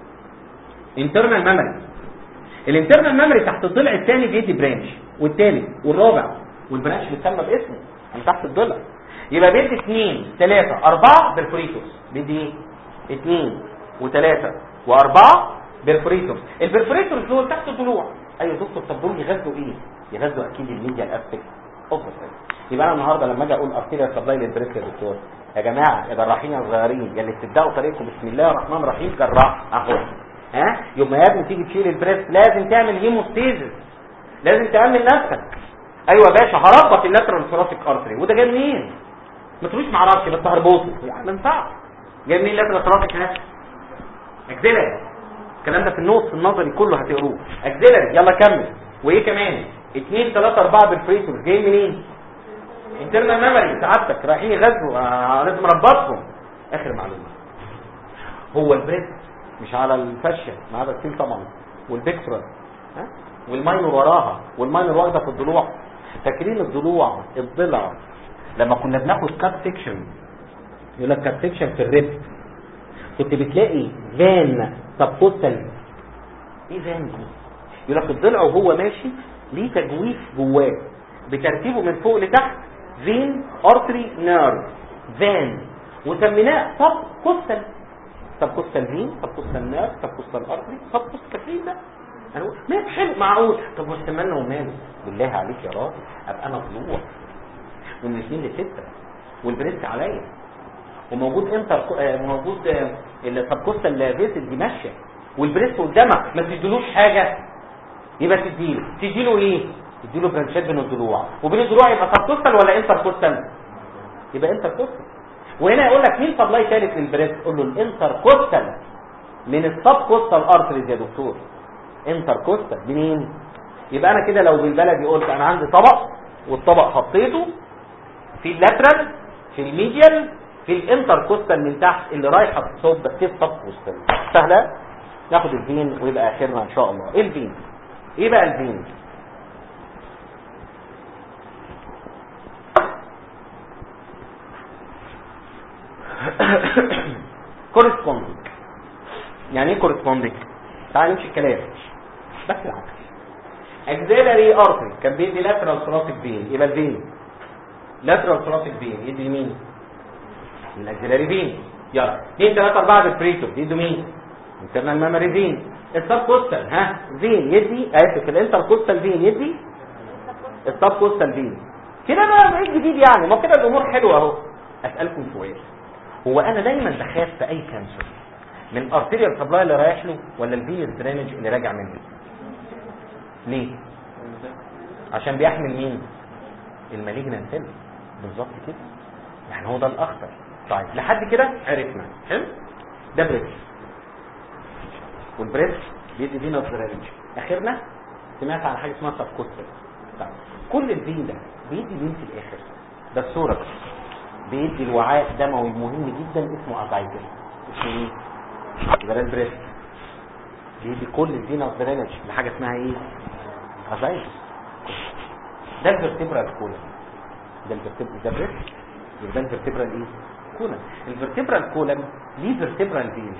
انترنال ميموري. الانترنال ميموري تحت الضلع الثاني بيدي برانش، والثالث والرابع، والبرانش بيتسمى باسمه من تحت الضلع. يبقى بيدي اثنين ثلاثة أربعة برفوريتوس. بيدي ايه؟ اثنين وثلاثة وأربعة برفوريتوس. البرفوريتوس دول تحت الضلوع. ايوه دكتور طب دول يغذوا ايه؟ يغذوا اكيد الميديال اسبكت اوف ذا. يبقى انا النهارده لما اجي اقول ارتيريال سبلاي للبريست يا دكتور، يا جماعه يا جراحين يا صغيرين يا اللي بتبداوا طريقكم بسم الله الرحمن الرحيم جراح اهو. ها يبقى يا ابني تيجي تشيل البريست لازم تعمل هيموستيزيس، لازم تامن نفسك. ايوه يا باشا هربط اللاترال ثوراسيك ارتري. وده جاي منين؟ ما تقولوش ما اعرفش بس هربطه يعني ما ينفعش. جاي منين اللاترال ثوراسيك؟ ها اكسيلاري. الكلام ده في النص النظري كله هتقروه. اكسيلاري. يلا كمل. وايه كمان؟ اثنين ثلاثة أربعة بالفريتور. جاي منين؟ انترنال ميموري. سعادتك رايحين يغذوا آه لازم اربطهم. اخر معلومه، هو البريست مش على الفاشيه ما عدا السيل طبعا والبيكترال ها والماينور وراها، والماينور واخده في الضلوع. فاكرين الضلوع الضلع لما كنا بناخد كات سيكشن يقول لك كات سيكشن في الريب كنت بتلاقي فان سبكوستال. ايه فان دي؟ يقول لك الضلع وهو ماشي ليه تجويف جواه بترتيبه من فوق لتحت فين ارتري نيرف فان، وسميناه سب كوستال. سب كوستال فين، سب كوستال نيرف، سب كوستال ارتري، سب كوستال فين ده انا اقول ما حلو معقول. طب واستمرنا وماله؟ بالله عليك يا راجل ابقى انا طلوع ومن اثنين لسته والبريست عليا وموجود انتر موجود السبكوستال فيسل دي ماشيه والبريست قدامك ما تديلوش حاجه، يبقى تديله تديله ايه؟ تديله برانشات بين الضلوع، وبين الضلوع يبقى سبكوستال ولا انتر كوستال؟ يبقى انتر كوستال. وهنا يقول لك مين سبلاي ثالث للبريست؟ قول له الانتر كوستال من السبكوستال ارتريز يا دكتور. انتر كوستال منين؟ يبقى انا كده لو بالبلدي قلت انا عندي طبق والطبق حطيته في اللاترال في الميديال في الانتر كوستال من تحت اللي رايحه تصب كيف سب كوستال. سهله. ناخد الفين ويبقى اخرنا ان شاء الله. ايه الفين؟ ايه بقى الفين؟ كورسبوندنج. يعني ايه كورسبوندنج؟ تعال نمشي الكلام بس العكس. اكسيلاري ارتري كان بيدي لاترال ثوراسيك فين، يبقى الفين لاترال ثوراسيك فين يدي مين؟ الاكسيلاري فين. يلا اثنين ثلاثة أربعة بالبريتو يدوا مين؟ انترنال ميموري فين. السب كوستال ها فين يدي اسف الانتر كوستال فين يدي السب كوستال فين. كده بقى ايه الجديد يعني؟ ما كده الامور حلوه اهو. اسالكم سؤال، هو انا دايما بخاف في اي كانسر من الارتيريال سبلاي اللي رايح له ولا الفينس درينج اللي راجع منه؟ ليه؟ عشان بيحمل مين؟ المالجنانت سيل. بالظبط كده. يعني هو ده الاخطر. طيب لحد كده عرفنا. حلو. ده بريس والبريس بيدي فينس درينج. اخرنا سمعت عن حاجه اسمها سبكوستال. طيب كل الفين ده بيدي مين في الاخر؟ ده الثوركس بيدي الوعاء دموي مهم جدا اسمه ازايجر. اسمه ايه؟ ده البريس بيدي كل الفينس درينج لحاجه اسمها ايه؟ ازايجر. ده الفرتبرال كولن. ده الفرتبرال ده بريس يبقى الفرتبرال ايه؟ كولن. الفرتبرال كولن ليه فيرتبرال فين.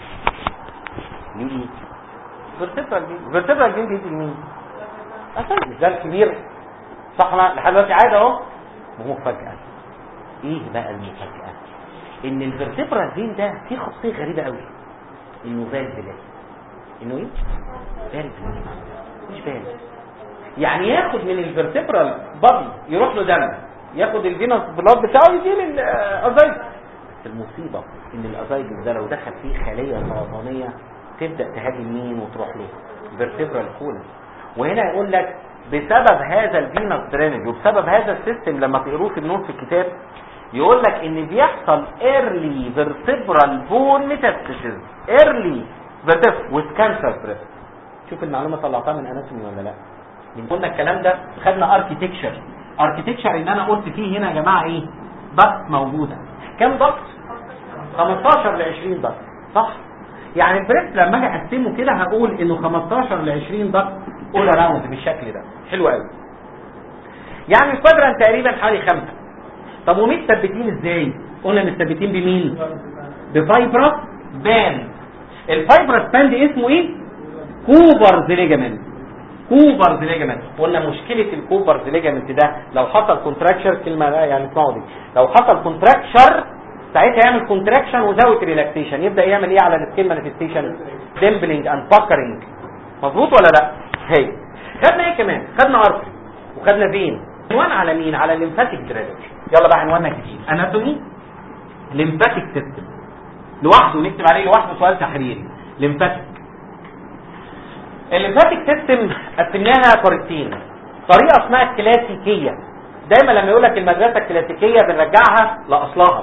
ليه ايه؟ فيرتبرال فين. الفرتبرال فين بيدي مين؟ ازايجر. ده الكبير صح لحد دلوقتي عادي اهو. مفاجاه. ايه بقى المفاجاه؟ ان الفرتبرال فين ده فيه خاصيه غريبه قوي، انه فالفلات. انه ايه؟ فالفلات مش فالف. يعني ياخد من الفرتبرال بادي يروح له دم، ياخد الفينس بلاد بتاعه يجي للازايجر. المصيبه ان الازايجر ده لو دخل فيه خليه سرطانيه تبدا تهاجم مين وتروح له؟ الفرتبرال كولن. وهنا يقول لك بسبب هذا الفينس درينج وبسبب هذا السيستم لما تقروه في النوت في الكتاب يقول لك ان بيحصل early vertebral bone metastasis early vertebral with cancer breast. شوف المعلومه طلعتها من اناتومي ولا لا؟ قلنا الكلام ده خدنا اركيتكتشر. اركيتكتشر ان انا قلت فيه هنا يا جماعه ايه؟ ضغط موجوده. كام ضغط؟ خمستاشر ل عشرين ضغط صح؟ يعني البريست لما اجي اقسمه كده هقول انه خمستاشر ل عشرين ضغط اول راوند بالشكل ده. حلو قوي. يعني الكوادران تقريبا حوالي خمسه. طب ومتثبتين ازاي؟ قلنا متثبتين بمين؟ بفايبرس باند. الفايبرس باند اسمه ايه؟ كوبرز ليجامنت. كوبرز ليجامنت. قلنا مشكله الكوبرز ليجامنت ده لو حصل كونتراكشر كلمه لا يعني اسمعوا دي، لو حصل كونتراكشر ساعتها يعمل كونتراكشن وزاويه ريلاكسيشن يبدا يعمل ايه على السكين مانيفستيشن؟ ديمبلينج اند باكرنج. مظبوط ولا لا؟ هي خدنا ايه كمان؟ خدنا ارتري وخدنا فين. عنوان على مين؟ على الليمفاتيك درينج. يلا بقى عنواننا جديد اناتومي ليمفاتيك سيستم لوحده نكتب عليه لوحده سؤال تحريري. ليمفاتيك الليمفاتيك سيستم قسمناها طريقتين. طريقه اسمها الكلاسيكيه. دايما لما يقول لك المدرسه الكلاسيكيه بنرجعها لاصلها.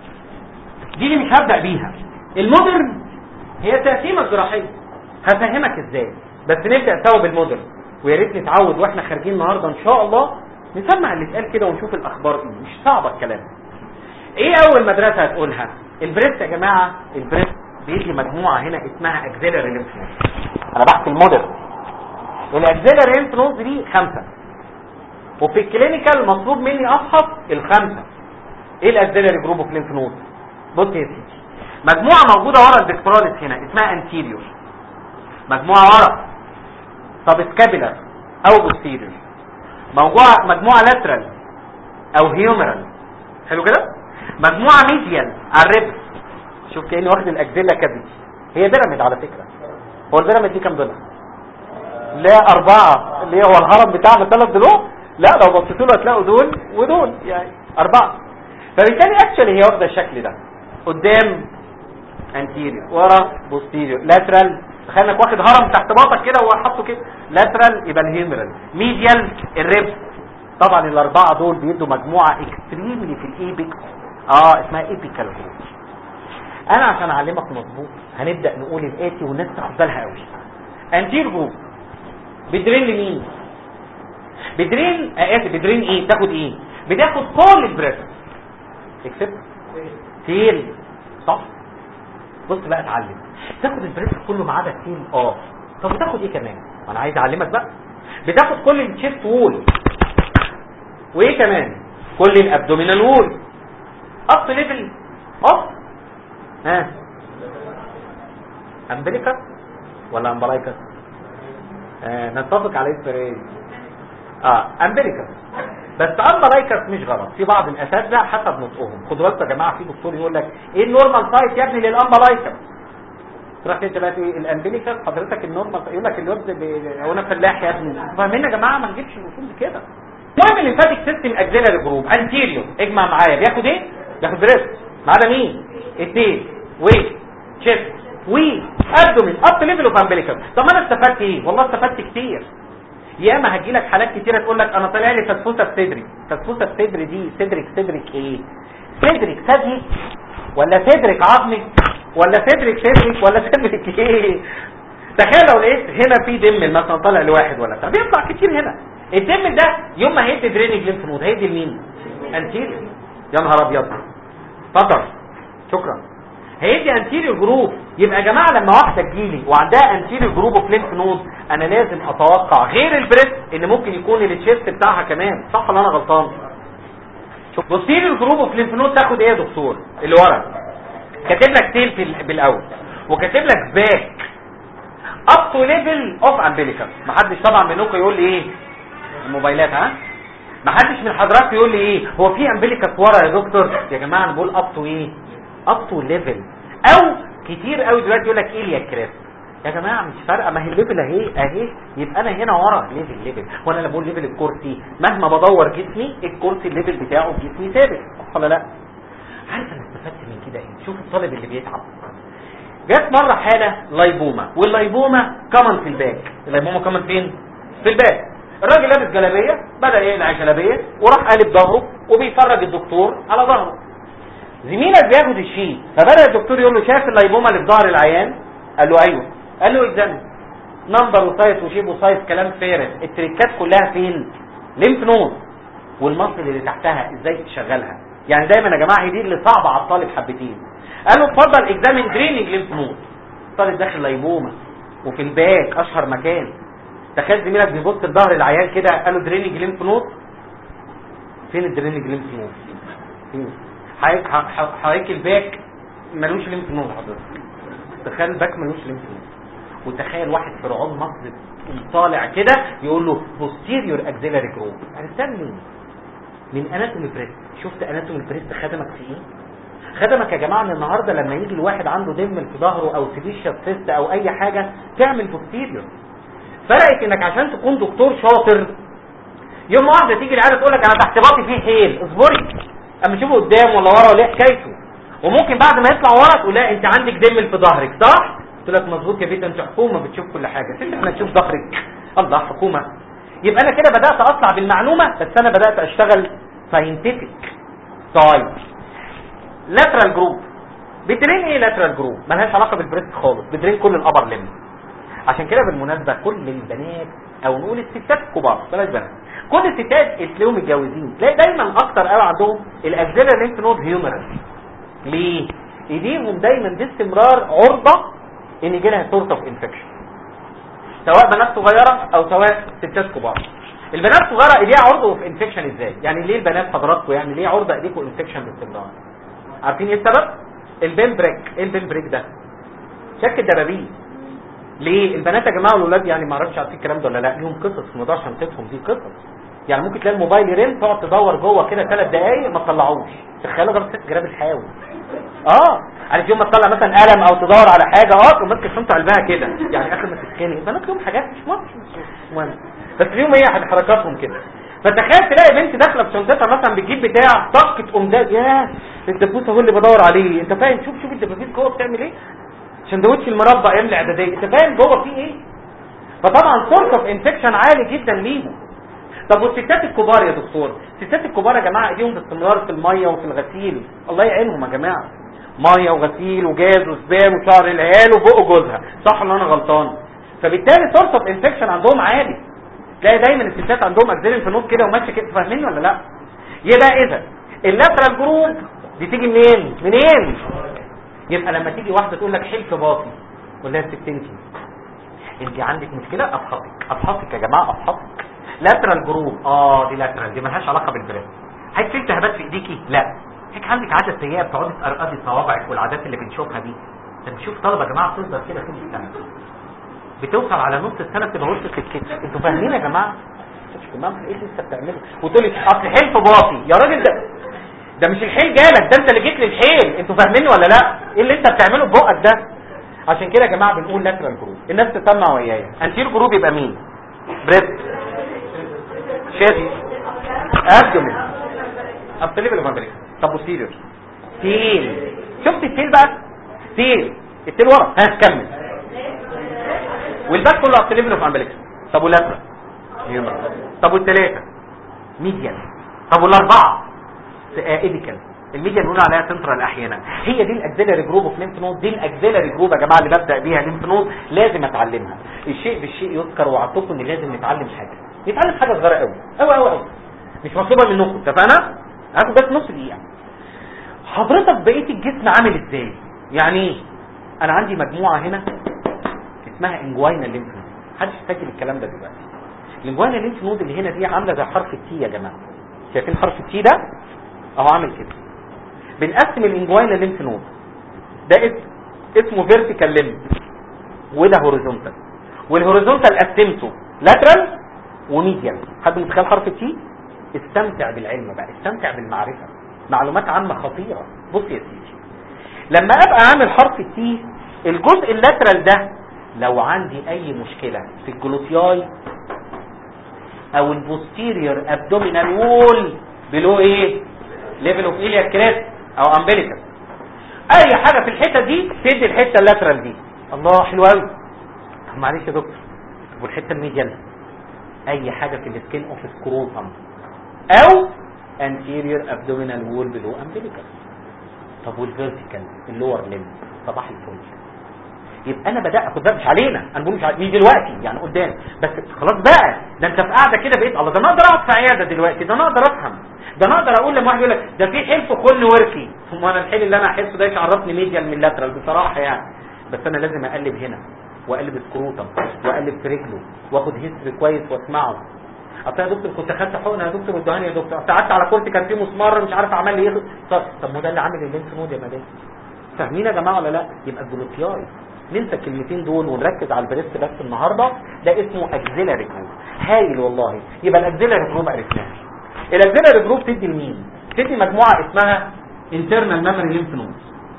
دي اللي مش هبدا بيها. المودرن هي تقسيمه جراحيه. هفهمك ازاي بس نبدا سوا بالمودرن ويا ريت نتعود واحنا خارجين النهارده ان شاء الله نسمع اللي اتقال كده ونشوف الاخبار ايه. مش صعبه الكلام. ايه اول مدرسه هتقولها؟ البريست يا جماعه. البريست بيدي مجموعه هنا اسمها اكسيلاري ليمف نود. انا بحكي المودرن. الاكسيلاري ليمف نود دي خمسه وفي الكلينيكال مطلوب مني افحص الخمسه. ايه الاكسيلاري جروب اوف ليمف نود؟ بص يا سيدي مجموعه موجوده ورا الدكتوراليس هنا اسمها انتيريور. مجموعه ورا سب سكابيلر او بوستيريور. مجموعه مجموعه لاترال او هيومرال. حلو كده. مجموعه ميديال على الريبس. شوف كاني واخد الاكزيلا كافيتي. هي بيراميد على فكره. هو البيراميد دي كام ضلع؟ لا اربعة اللي هو الهرم بتاعنا ثلاث ضلوع، لا لو بصيتوا له هتلاقوا دول ودول يعني اربعة. فبالتالي اكشلي هي واخده الشكل ده، قدام anterior، ورا posterior، lateral، تخيل واخد هرم تحت باطك كده وحطه كده، lateral يبقى الهيمرال، medial الريبس. طبعا الاربعه دول بيدوا مجموعه اكستريملي في الايبكس اه اسمها ايبيكال جروب. انا عشان اعلمك مظبوط هنبدا نقول الاتي والناس تاخد بالها قوي. anterior جروب بيدرين لمين؟ بيدرين اسف بيدرين ايه؟ تاخد ايه؟ بتاخد كل البريس اكسبت تيل، صح؟ بص بقى اتعلم، تاخد البريس كله ما عدا التيل. اه طب بتاخد ايه كمان؟ انا عايز اعلمك بقى. بتاخد كل الشيست وول، وايه كمان؟ كل الابدومينال وول، اب ليفل اوف ها امبليكس ولا امبلايكس؟ آه نتفق على اسم ايه؟ اه امبليكس. بس امبلايكس مش غلط، في بعض الاساتذه حسب نطقهم. خدوا بالكم يا جماعه، في دكتور يقول لك ايه النورمال سايت يا ابني للامبلايكس؟ تروح انت بقى ايه الامبليكس؟ حضرتك النورمال يقول لك الواد هو انا فلاح يا ابني. فاهمين يا جماعه؟ ما نجيبش الاصول كده. المهم الليمفاتيك سيستم اكزيلاري جروب انتيريور، اجمع معايا، بياخد ايه؟ بياخد بريست ما عدا مين؟ التيل ويت تشيست وي ابدومين اب ليفل اوف امبليكس. طب انا استفدت ايه؟ والله استفدت كتير. يا اما هجي لك حالات كتيره تقول لك انا طالع لي فسفوسه في صدري. فسفوسه في صدري دي صدرك صدرك ايه؟ صدرك ثدي ولا صدرك عظمي ولا صدرك صدرك ولا صدرك ايه؟ تخيل لو لقيت هنا في دم مثلا طالع لواحد ولا بتاع، بيطلع كتير هنا. الدم ده يوم ما هيدي درينج ليمف نود هيدي لمين؟ انتيريور. يا نهار ابيض، اتفضل شكرا. هيدي انتيريور جروب. يبقى يا جماعه لما واحده تجيلي وعندها انتيريور جروب اوف ليمف نود، انا لازم اتوقع غير البريست ان ممكن يكون التشيست بتاعها كمان، صح ولا انا غلطان؟ شوف بوستيريور جروب اوف ليمف نود تاخد ايه يا دكتور؟ اللي ورا كاتب لك تيل في بالاول، وكاتب لك باك اب تو ليفل اوف امبليكس. ما حدش طبعا منكم يقول لي ايه الموبايلات، ها؟ ما حدش من حضراتكم يقول لي ايه هو في امبليكس ورا يا دكتور؟ يا جماعه انا بقول اب تو ايه؟ اب تو ليفل. او كتير قوي دلوقتي يقول لك ايه يا كريس؟ يا جماعه مش فارقه، ما هي الليفل اهي اهي، يبقى انا هنا ورا ليفل ليفل. وانا لا بقول ليفل الكرسي، مهما بدور جسمي الكرسي الليفل بتاعه في جسمي ثابت، صح ولا لا؟ عارف انا استفدت من كده ايه؟ شوف الطالب اللي بيتعب. جت مره حاله لايبوما، واللايبوما كمان في الباك. اللايبوما كمان فين؟ في الباك. الراجل لابس جلابيه، بدا يقلع الجلابيه وراح قالب ظهره وبيفرج الدكتور على ظهره. زميلك بياخد الشيء، فبدا الدكتور يقول له شايف اللايبوما اللي في ظهر العيان؟ قال له ايوه. قال له اكزامن نمبر وسايز وشيب وسايز، كلام فارغ. التريكات كلها فين؟ ليمف نود والمصل اللي تحتها ازاي تشغلها. يعني دايما يا جماعه هي دي اللي صعبه على الطالب حبتين. قال له اتفضل اكزامن دريننج ليمف نود. الطالب داخل لايبوما وفي الباك اشهر مكان. تخيل زميلك بيبص لظهر العيان كده، قال له دريننج ليمف نود. فين الدريننج ليمف نود؟ فين؟ حضرتك الباك ملوش ليمف نود حضرتك. تخيل الباك ملوش ليمف نود. وتخيل واحد فرعون مصر طالع كده يقول له posterior axillary group. عرفتها منين؟ من اناتومي بريست. شفت اناتومي بريست خدمك في ايه؟ خدمك يا جماعه ان النهارده لما يجي الواحد عنده دم في ظهره او سيليشيا سيست او اي حاجه تعمل posterior. فرقت انك عشان تكون دكتور شاطر يوم واحده تيجي العياده تقول لك انا تحت باطي فيه حيل، اصبري اما تشوفه قدام ولا ورا ولا حكايته. وممكن بعد ما يطلع ورا تقول لا انت عندك دم في ظهرك، صح؟ قلت لك مظبوط يا بيت، انت حكومه بتشوف كل حاجه، ست احنا نشوف ظهرك. الله حكومه. يبقى انا كده بدات اطلع بالمعلومه، بس انا بدات اشتغل ساينتفك. طيب لاترال جروب بترين ايه؟ لاترال جروب مالهاش علاقه بالبريست خالص، بترين كل الابر ليم. عشان كده بالمناسبه كل البنات او نقول الستات الكبار، بلاش بنات، كل الستات اللي تلاقيهم متجوزين تلاقي دايما اكتر قوي عندهم الاكزيلاري ليمف نود هيومرال. ليه؟ ايديهم دايما باستمرار عرضه ان يجي لها سورت اوف انفكشن، سواء بنات صغيره او سواء ستات كبار. البنات صغيره ايديها عرضه اوف انفكشن ازاي؟ يعني ليه البنات حضراتكم يعني ليه عرضه ايديكم انفكشن باستمرار؟ عارفين ايه السبب؟ البين بريك. ايه البين بريك ده؟ شك الدبابين. ليه؟ البنات يا جماعه والاولاد يعني ما اعرفش عارفين الكلام ده ولا لا، ليهم قصص في موضوع شنطتهم دي، قصص يعني ممكن تلاقي الموبايل يرن تقعد تدور جوه كده ثلاث دقايق ما تطلعوش. تخيلوا جاب ست جراب الحاوي. اه عارف يوم ما تطلع مثلا قلم او تدور على حاجه اه تقوم ماسك الشنطه قلبها كده، يعني اخر ما تتخانق بنات لهم حاجات مش مهم مهم بس اليوم هي حركاتهم كده. فتخيل تلاقي بنت داخله بشنطتها مثلا بتجيب بتاع طاقه امداد، ياه الدبوس هو اللي بدور عليه. انت فاهم؟ شوف شوف الدبابيس جوه بتعمل ايه، سندوتش المربى ايام الاعداديه، انت فاهم جوه فيه ايه؟ فطبعا سورس اوف انفكشن عالي جدا ليهم. طب والستات الكبار يا دكتور، الستات الكبار يا جماعه ايديهم باستمرار في الميه وفي الغسيل، الله يعينهم يا جماعه، ميه وغسيل وجاز وسبان وشعر العيال وبق جوزها، صح ولا انا غلطان؟ فبالتالي سورس اوف انفكشن عندهم عالي. تلاقي دايما الستات عندهم اكزيلين في النص كده وماشيه كده، فاهمين ولا لا؟ يبقى اذا اللاترال جروب دي تيجي منين؟ منين؟ يبقى لما تيجي واحده تقول لك حلف باطي ولا يا ست انت انت عندك مشكله، افحصك افحصك يا جماعه افحصك. لاترال جروب اه دي لاترال، دي مالهاش علاقه بالبريست. هيك في التهابات في ايديكي؟ لا. هيك عندك عاده سيئه بتقعدي تقرقدي صوابعك والعادات اللي بنشوفها دي. انت بتشوف طلبه يا جماعه بتفضل كده طول السنه، بتوصل على نص السنه بتبقى وصلت للكتف. انتوا فاهمين يا جماعه؟ مش تمام ايه اللي انت بتعمله وتقولي اصل حلف باطي يا راجل، ده ده مش الحيل جالك، ده انت اللي جيت للحيل. انتوا فاهمين ولا لا؟ ايه اللي انت بتعمله ببقك ده؟ عشان كده يا جماعه بنقول لاترال جروب. الناس تسمع ويايا. انتير جروب يبقى مين؟ بريست، شادي، ابدومين، ابتليف الامبريكا. طب وسيريور تيل، شفت التيل بقى؟ تيل التيل ورا، ها كمل. والباك كله ابتليف الامبريكا. طب واللاترال هيومر. طب والثلاثه ميديان. طب والاربعه ايديكال. الميديا بنقول عليها سنترال احيانا. هي دي الاكسيلاري جروب اوف ليمف نود. دي الاكسيلاري جروب يا جماعه اللي ببدا بيها ليمف نود، لازم اتعلمها. الشيء بالشيء يذكر، وعدتكم ان لازم نتعلم حاجه، نتعلم حاجه صغيره قوي قوي قوي قوي مش مطلوبه منكم. اتفقنا؟ هاخد بس نص دقيقه. حضرتك بقيه الجسم عامل ازاي؟ يعني ايه؟ انا عندي مجموعه هنا اسمها انجوينا ليمف نود. محدش فاكر الكلام ده دلوقتي. الانجوينا ليمف نود اللي هنا دي عامله زي حرف التي يا جماعه. شايفين حرف التي ده؟ اهو عامل كده. بنقسم الانجوينا ليمف نود ده اسم اسمه فيرتيكال ليمف وده هوريزونتال. والهوريزونتال قسمته لاترال وميديال. حد متخيل حرف التي؟ استمتع بالعلم بقى، استمتع بالمعرفه، معلومات عامه خطيره. بص يا سيدي، لما ابقى عامل حرف التي، الجزء اللاترال ده لو عندي اي مشكله في الجلوتياي او البوستيريور ابدومينال وول بلو ايه ليفل اوف إلياك كريست او امبليكس، اي حاجه في الحته دي تدي الحته اللاترال دي. الله حلو قوي. معلش يا دكتور، والحته الميديال اي حاجه في السكين اوف سكروتم او anterior abdominal wall below umbilicus. طب والفيرتيكال اللور ليمب صباح الفل. يبقى انا بدأ اخد بالك، مش علينا انا بقول مش علينا دلوقتي يعني قدام، بس خلاص بقى ده انت في قاعده كده بقيت الله، ده انا اقدر اقعد في عياده دلوقتي، ده انا اقدر افهم، ده انا اقدر اقول لما واحد يقول لك ده في حيل في كل وركي، ثم انا الحيل اللي انا احسه ده يعرفني ميديال من لاترال بصراحه يعني. بس انا لازم اقلب هنا واقلب سكروتم واقلب في رجله واخد هيستوري كويس واسمعه. اصل يا دكتور كنت اخدت حقنه يا دكتور ودهاني يا دكتور، قعدت على كرسي كان فيه مسمار مش عارف عمل لي ايه. طب ما ده اللي عامل اللينس نود يا مدام. فاهمين يا جماعه ولا لا؟ يبقى الجلوتياي ننسى الكلمتين دول ونركز على البريست بس النهارده. ده اسمه اكسيلاري جروب. هايل والله. يبقى الاكسيلاري جروب عرفناه. الاكسيلاري جروب تدي لمين؟ تدي مجموعه اسمها انترنال ميموري ليمف نود.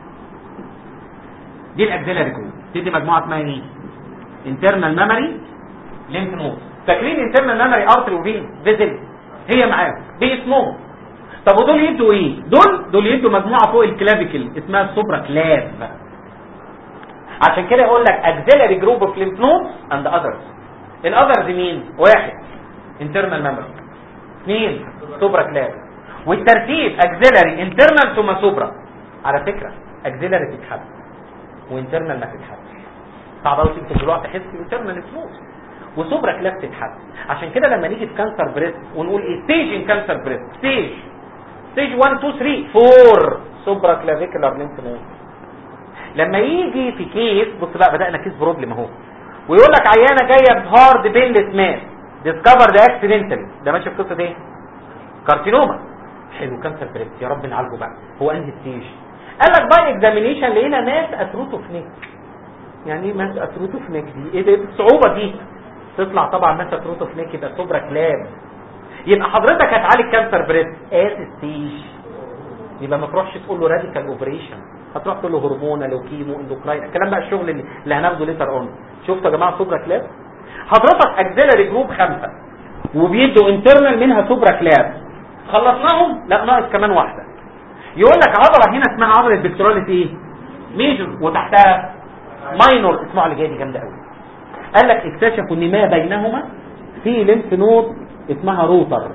دي الاكسيلاري جروب تدي مجموعه اسمها ايه؟ انترنال ميموري ليمف نود. فاكرين انترنال ميموري ارتري وفين فيزل هي معاهم باسمهم. طب ودول يدوا ايه؟ دول دول يدوا مجموعه فوق الكلافيكل اسمها السوبرا كلاف. عشان كده يقول لك اكسيلاري جروب اوف ليمف نودز اند اذرز. الاذرز مين؟ واحد انترنال ميموري، اثنين سوبرا كلاف. والترتيب اكسيلاري انترنال ثم سوبرا. على فكره اكسيلاري تتحب وانترنال ما تتحبش. صعب قوي تكتب دلوقتي تحس انترنال ليمف نودز وسوبرا كلاف تتحب. عشان كده لما نيجي في كانسر بريست ونقول ايه ستيج ان كانسر بريست، ستيج ستيج واحد اتنين تلاته اربعه سوبرا كلافيكولار ليمف نود. لما يجي في كيس، بص بقى بدأنا كيس بروبلم اهو، ويقول لك عيانه جايه بهارد بينلس ماس ديسكفرد اكسيدنتالي، ده ماشي في قصه ايه؟ كارسينوما. حلو كانسر بريست، يا رب نعالجه بقى. هو انهي ستيج؟ قال لك باي اكزامينيشن لقينا ماس اتروتوفنيك. يعني ايه ماس اتروتوفنيك دي؟ ايه ده الصعوبه دي؟ تطلع طبعا ماس اتروتوفنيك يبقى سوبرا كلاب. يبقى حضرتك هتعالج كانسر بريست اس ستيج، يبقى ما تروحش تقول له راديكال اوبريشن، هتروح تقول له هرمونال وكيمو اندوكراين، الكلام بقى الشغل اللي, اللي هناخده ليتر اون. شفتوا يا جماعه سوبرا كلاب؟ حضرتك اكزيلاري جروب خمسه وبيدوا انترنال منها سوبرا كلاب، خلصناهم؟ لا ناقص كمان واحده. يقول لك عضله هنا اسمها عضله بيكتوراليس ايه؟ ميجور، وتحتها ماينور. اسمعوا اللي جاي دي جامده قوي. قال لك اكتشفوا ان ما بينهما في ليمف نود اسمها روتر،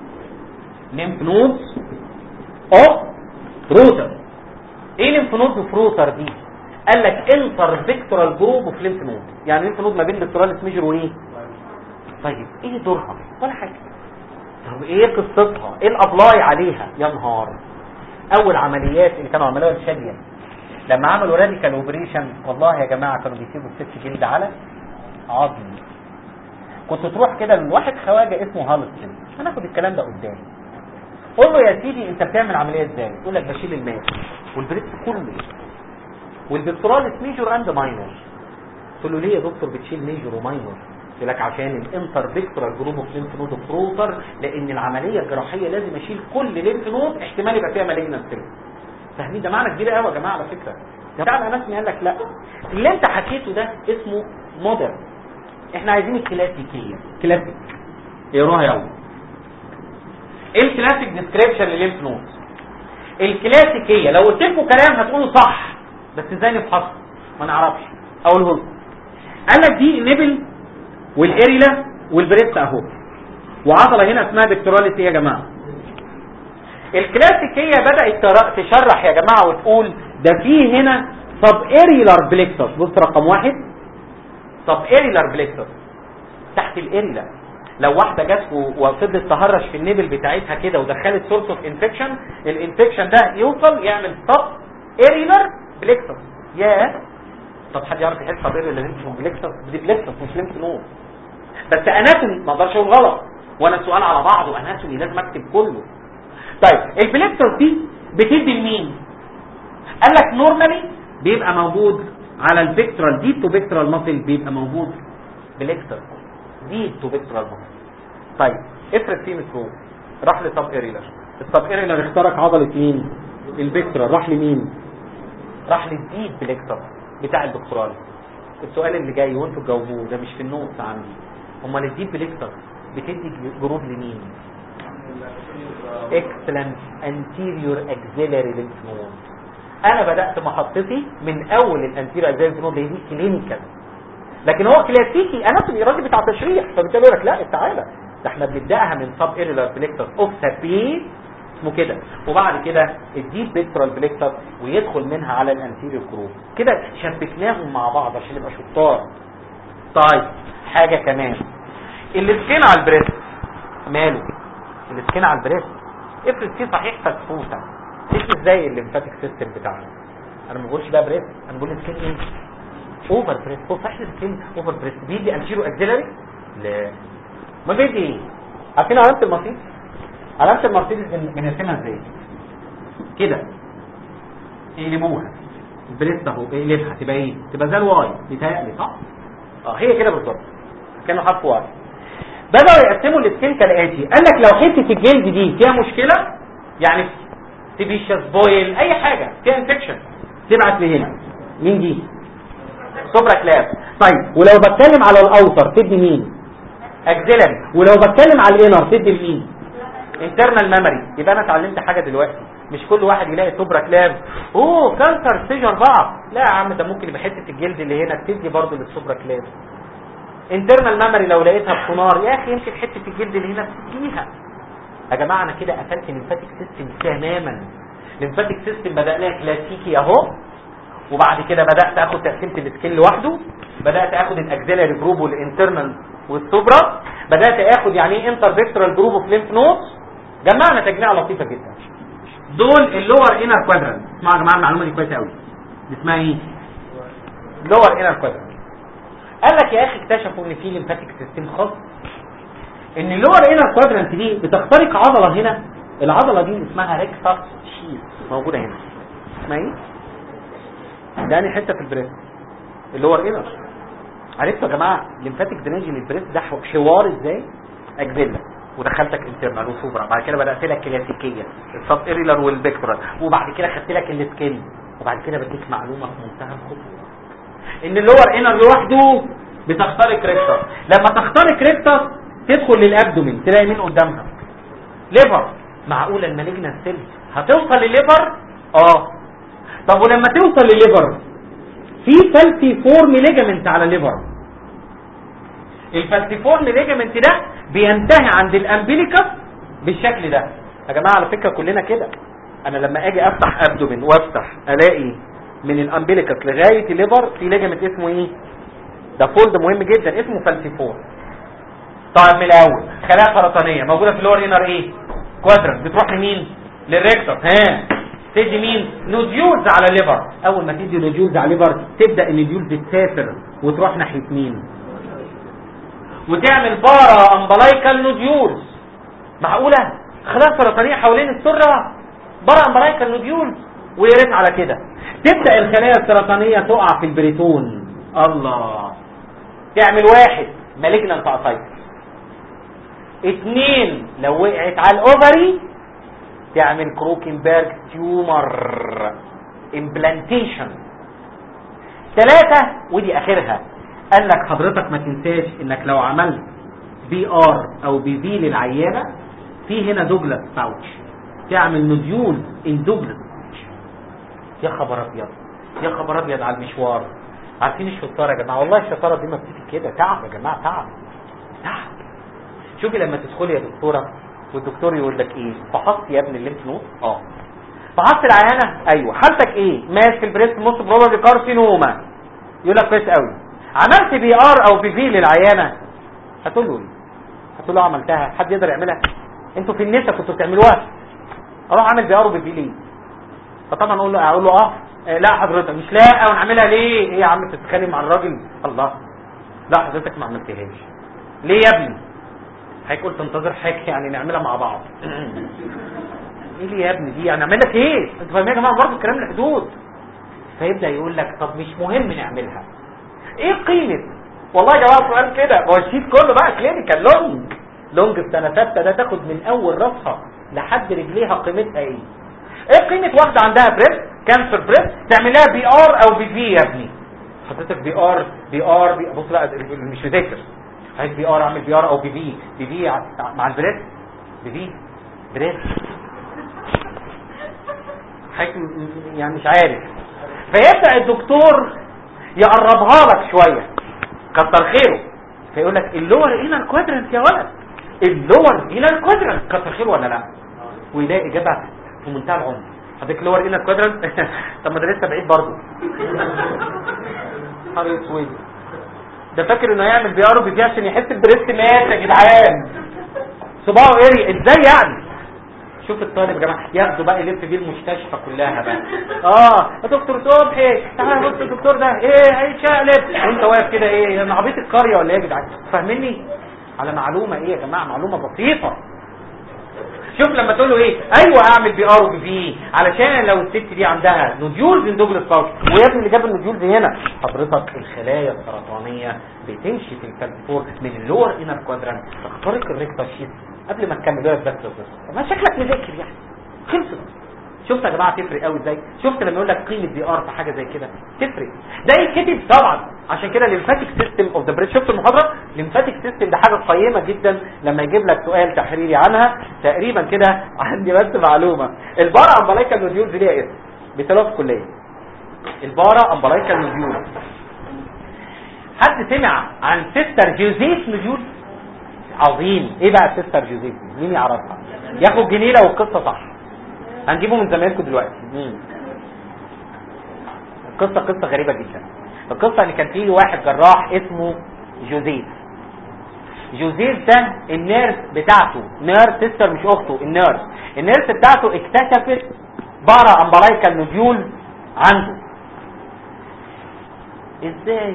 ليمف نود اوف روتر. ايه ليمف نود اوف روتر دي؟ قال لك انتر فيكتورال جروب اوف ليمف نود. يعني ليمف نود ما بين بيكتوراليس ميجور وايه؟ طيب ايه دورها؟ ولا حاجه. طب ايه قصتها؟ ايه الابلاي عليها؟ يا نهار. اول عمليات اللي كانوا عملوها الشاديه لما عملوا راديكال اوبريشن، والله يا جماعه كانوا بيسيبوا الست جلد على عظم. كنت تروح كده لواحد خواجه اسمه هالستن، هناخد الكلام ده قدام، قول له يا سيدي انت بتعمل عمليه ازاي؟ يقول لك بشيل الماس والبريست كله والبيكتوراليس ميجور اند ماينور. قلت له ليه يا دكتور بتشيل ميجور وماينور؟ يقول لك عشان الانتر بيكتورال جروب اوف ليمف نود اوف روتر، لان العمليه الجراحيه لازم اشيل كل ليمف نود احتمال يبقى فيها مالجنت سيل. فاهمين؟ ده معنى كبير قوي يا جماعه على فكره. بتاع الاناتومي قال لك لا، اللي انت حكيته ده اسمه مودرن، احنا عايزين الكلاسيكيه. كلاسيك اقراها يلا. ايه الكلاسيك ديسكريبشن للليمف نود؟ الكلاسيكيه لو قلت لكم كلام هتقولوا صح، بس ازاي نفحصه؟ ما نعرفش. اقوله لكم. قال لك دي النبل والاريلا والبريست اهو، وعضله هنا اسمها بيكتوراليس ايه يا جماعه؟ الكلاسيكيه بدات تشرح يا جماعه وتقول ده فيه هنا سب اريلار بليكسس. بص رقم واحد سب اريلار بليكسس تحت الاريلا. لو واحده جت وفضلت تهرش في النبل بتاعتها كده ودخلت سورس اوف انفكشن، الانفكشن ده يوصل يعمل سب اريلار بليكسس. يا طب حد يعرف يحل سب اريلار بليكسس؟ دي بليكسس مش ليمف نود، بس اناتومي ما اقدرش اقول غلط، وانا السؤال على بعضه اناتومي لازم اكتب كله. طيب البليكسس دي بتدي لمين؟ قال لك نورمالي بيبقى موجود على الفيكتورال ديب تو فيكتورال ماسل، بيبقى موجود بليكسس ديب تو فيكتورال ماسل. طيب افرض في ميكروب راح لسب اريلر، السب اريلر اخترق عضله مين؟ الفيكتورال، راح لمين؟ راح للديب بليكسس بتاع الدكتورال. السؤال اللي جاي وانتوا تجاوبوه ده مش في النوتس عندي، امال الديب بليكسس بتدي جروب لمين؟ اكسلنت انتيريور اكسيلاري ليمف نود. انا بدات محطتي من اول الانتيريور اكسيلاري ليمف نود، دي كلينيكال، لكن هو كلاسيكي اناتومي راجل بتاع تشريح، فبالتالي يقول لك لا تعالى ده احنا بنبداها من سب اريلار بليكسس اوف سابي اسمه كده، وبعد كده الديب بيكتورال بليكسس ويدخل منها على الانتيريور جروب كده. شبكناهم مع بعض عشان نبقى شطار. طيب حاجه كمان، السكين على البريست ماله؟ السكين على البريست افرض فيه صحيح فسفوسه، تشوف ازاي الليمفاتيك سيستم بتاعنا. انا ما بقولش بقى بريست، انا بقول سكين ايه؟ اوفر بريست. هو صحيح السكين اوفر بريست بيدي انتيرو اكسيلاري؟ لا. ما بيدي ايه؟ عارفين علامه المرسيدس؟ علامه المرسيدس بنرسمها ازاي؟ كده يقلبوها البريست اهو، اقلبها تبقى ايه؟ تبقى زي الواي، بيتهيألي صح؟ اه هي كده بالظبط، كانوا حرف واي. بدأوا يقسموا السكين كالآتي، قال لك لو حته الجلد دي فيها مشكله، يعني تبيشس بويل اي حاجه فيها انفكشن، تبعت لي هنا. مين دي؟ سوبرا كلاب. طيب ولو بتكلم على الاوتر تدي مين؟ اكسيلاري. ولو بتكلم على الانر تدي لمين؟ انترنال ميموري. يبقى انا اتعلمت حاجه دلوقتي، مش كل واحد يلاقي سوبرا كلاب اوه كانسر ستيج أربعة، لا يا عم ده ممكن يبقى حته الجلد اللي هنا تدي برضه للسوبرا كلاب. انترنال ميموري لو لقيتها بسونار يا اخي يمكن حته الجلد اللي هنا تديها. يا جماعه انا كده قفلت الليمفاتيك سيستم تماما. الليمفاتيك سيستم بدأ لها كلاسيكي اهو، وبعد كده بدأت اخد تقسيمه السكين لوحده، بدأت اخد الاكسيلاري جروب والانترنال والسوبرا، بدأت اخد يعني ايه انتر فيكتورال جروب اوف ليمف نودز. جمعنا تجميعه لطيفه جدا. دول اللور انر كوادرانت. اسمعوا يا جماعه المعلومه دي كويسه قوي، دي اسمها ايه؟ لور انر كوادرانت. قال لك يا اخي اكتشفوا ان في ليمفاتيك سيستم خاص، ان اللور انر كوادرانت دي بتخترق عضله هنا، العضله دي اسمها ريكتس شيث موجوده هنا. اسمها ايه؟ ده انهي حته في البريست؟ اللور انر. عرفتوا يا جماعه ليمفاتيك درينج للبريست ده حوار ازاي؟ اكزيلا ودخلتك انترنال وسوبرا، بعد كده بدات لك كلاسيكيه السب ايريلر والبيكتورال، وبعد كده خدت لك السكين، وبعد كده بديك معلومه في منتهى الخطوره ان اللور انر لوحده بتخترق ريكتس. لما تخترق ريكتس تدخل للابدومين تلاقي مين قدامها؟ ليفر. معقوله المالجنال سيل هتوصل للليفر؟ اه. طب ولما توصل للليفر في فالسيفورم ليجامنت على الليفر. الفالسيفورم ليجامنت ده بينتهي عند الامبليكس بالشكل ده. يا جماعه على فكره كلنا كده، انا لما اجي افتح ابدومين وافتح الاقي من الامبليكس لغايه الليفر في ليجامنت اسمه ايه؟ ده فولد مهم جدا اسمه فالسيفورم. طيب من الاول خلايا سرطانيه موجوده في اللور انر ايه؟ كوادرنت، بتروح لمين؟ للريكتس. ها تدي مين؟ نوديولز على الليفر. اول ما تدي نوديولز على الليفر تبدا النوديولز تسافر وتروح ناحيه مين؟ وتعمل بارا امبلايكال نوديولز. معقوله خلايا سرطانيه حوالين السره بارا امبلايكال نوديولز؟ ويا ريت على كده تبدا الخلايا السرطانيه تقع في البريتون. الله. تعمل واحد مالجنال فاسايتس، اتنين لو وقعت على الاوفري تعمل كروكنبرج تيومر امبلانتيشن. ثلاثة ودي اخرها قال لك حضرتك ما تنساش انك لو عملت بي ار او بي في للعيانة في هنا دوجلاس باوتش تعمل نوديول ان دوجلاس باوتش. يا خبر ابيض يا خبر ابيض على المشوار. عارفين الشطاره يا جماعه؟ والله الشطاره دي ما بتيجي كده، تعب يا جماعه، تعب تعب. شوفي لما تدخلي يا دكتوره والدكتور يقول لك ايه؟ فحصت يا ابن الليمف نود؟ اه. فحصت العيانه؟ ايوه. حالتك ايه؟ ماس في البريست موست بروبابلي كارسينوما. يقول لك كويس قوي. عملت بي ار او بي في للعيانه؟ هتقول له ايه؟ هتقول له عملتها. حد يقدر يعملها؟ انتوا في النسا كنتوا بتعملوها. اروح اعمل بي ار وبي في ليه؟ فطبعا اقول له اقول له اه لا حضرتك مش لا ونعملها ليه؟ ايه يا عم تتخانق مع الراجل؟ الله. لا حضرتك ما عملتهاش. ليه يا ابني؟ هيقول تنتظر حاجه يعني نعملها مع بعض. ايه ليه يا ابني دي؟ يعني اعمل لك ايه؟ انتوا فاهمين يا جماعه برضه الكلام الحدود. فيبدا يقول لك طب مش مهم نعملها. ايه قيمه؟ والله يا جماعه سؤال كده، هو الشيت كله بقى كلينيكال لونج لونج في سنه ثالثه ده تاخد من اول راسها لحد رجليها قيمتها ايه؟ ايه قيمه واحده عندها بريست كانسر بريست تعمل لها بي ار او بي في يا ابني؟ حضرتك بي ار بي ار بي بص بقى مش مذاكر، عايز بي ار اعمل بي ار او بي في. بي في مع البريست بي في بريست يعني مش عارف. فيبدا الدكتور يقربها لك شويه كتر خيره، فيقول لك اللور هنا الكوادرنت يا ولد، اللور هنا الكوادرنت كتر خيره ولا لا؟ ويلاقي اجابه في منتهى العمر. حضرتك اللور هنا الكوادرنت طب ما ده لسه بعيد برضه. حر اسود ده فاكر انه هيعمل بي ار وبي في عشان يحس البريست مات يا جدعان. صباعه ايه ازاي يعني؟ شوف الطالب يا جماعه ياخدوا بقى يلف بيه المستشفى كلها بقى. اه يا دكتور صبحي تعالى بص الدكتور ده ايه هيتشقلب وانت واقف كده ايه؟ انا عبيط القريه ولا ايه يا جدعان؟ فاهميني على معلومه ايه يا جماعه؟ معلومه بسيطه. شوف لما تقول له ايه؟ ايوه اعمل بي ار وبي في علشان لو الست دي عندها نوديولز اندوجلاس باوتش. ويا ابني اللي جاب النوديولز هنا حضرتك الخلايا السرطانيه بتمشي في الفالسفور من اللور انر كوادرانت تخترق الريكتا شيت قبل ما تكمل لها بس بس ما شكلك مذاكر يعني خلصت. شفت يا جماعه تفرق قوي ازاي؟ شفت لما يقول لك قيمه بي ار في حاجه زي كده تفرق. ده يتكتب طبعا عشان كده الليمفاتيك سيستم اوف ذا بريست. شفت المحاضره؟ الليمفاتيك سيستم ده حاجه قيمه جدا لما يجيب لك سؤال تحريري عنها. تقريبا كده عندي بس معلومه، البارا امبلايكال نوديولز ليها اسم بيسالوها في الكليه، البارا امبلايكال نوديولز. حد سمع عن سيستر جوزيف نوديول؟ عظيم. ايه بقى سيستر جوزيف؟ مين يعرفها؟ ياخد جنيه لو القصه صح. هنجيبه من زمايلكم دلوقتي. القصه قصه غريبه جدا. القصه ان كان في واحد جراح اسمه جوزيف. جوزيف ده النيرس بتاعته، نيرس سيستر مش اخته، النيرس النيرس بتاعته اكتشفت بارا امبلايكال نوديول عنده. ازاي؟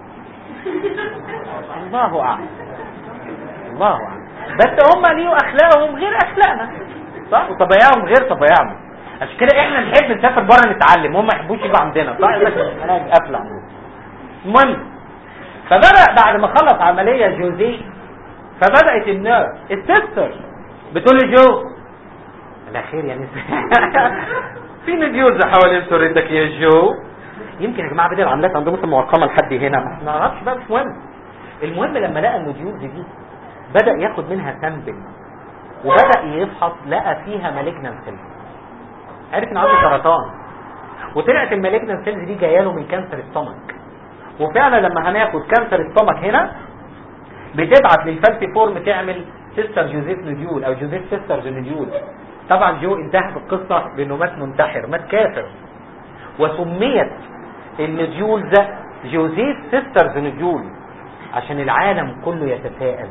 الله اعلم الله اعلم. بس هم ليهم اخلاقهم غير اخلاقنا صح، وطبيعهم غير طبيعنا. عشان كده احنا نحب نسافر بره نتعلم، هم ما يحبوش يجوا عندنا صح. يقول لك انا افلع. المهم فبدأ بعد ما خلص عمليه جوزيه فبدات النيرف السيستر بتقول لي جو لا خير يعني في نديولز حوالين سرتك يا جو. يمكن يا جماعه بدل العمليات عندهم مثلا مرقمه لحد هنا ما نعرفش بقى، مش مهم. المهم لما لقى النديولز دي بدا ياخد منها سامبل وبدا يفحص لقى فيها مالجنان سيلز، عرف ان عنده سرطان، وطلعت المالجنان سيلز دي جايه له من كانسر الستومك. وفعلا لما هناخد كانسر الستومك هنا بتبعت للفالسي فورم تعمل سيستر جوزيف نديول او جوزيف سيستر نديول. طبعا جو انتهى في القصه بانه مات منتحر، مات كافر، وسميت النديول ده جوزيف سيستر نديول عشان العالم كله يتساءل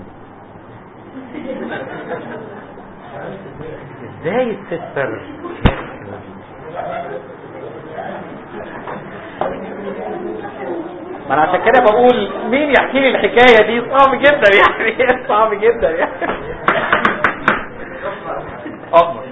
ازاي السيستر. ما انا عشان كده بقول مين يحكي لي الحكايه دي، صعب جدا يعني صعب جدا يعني. امر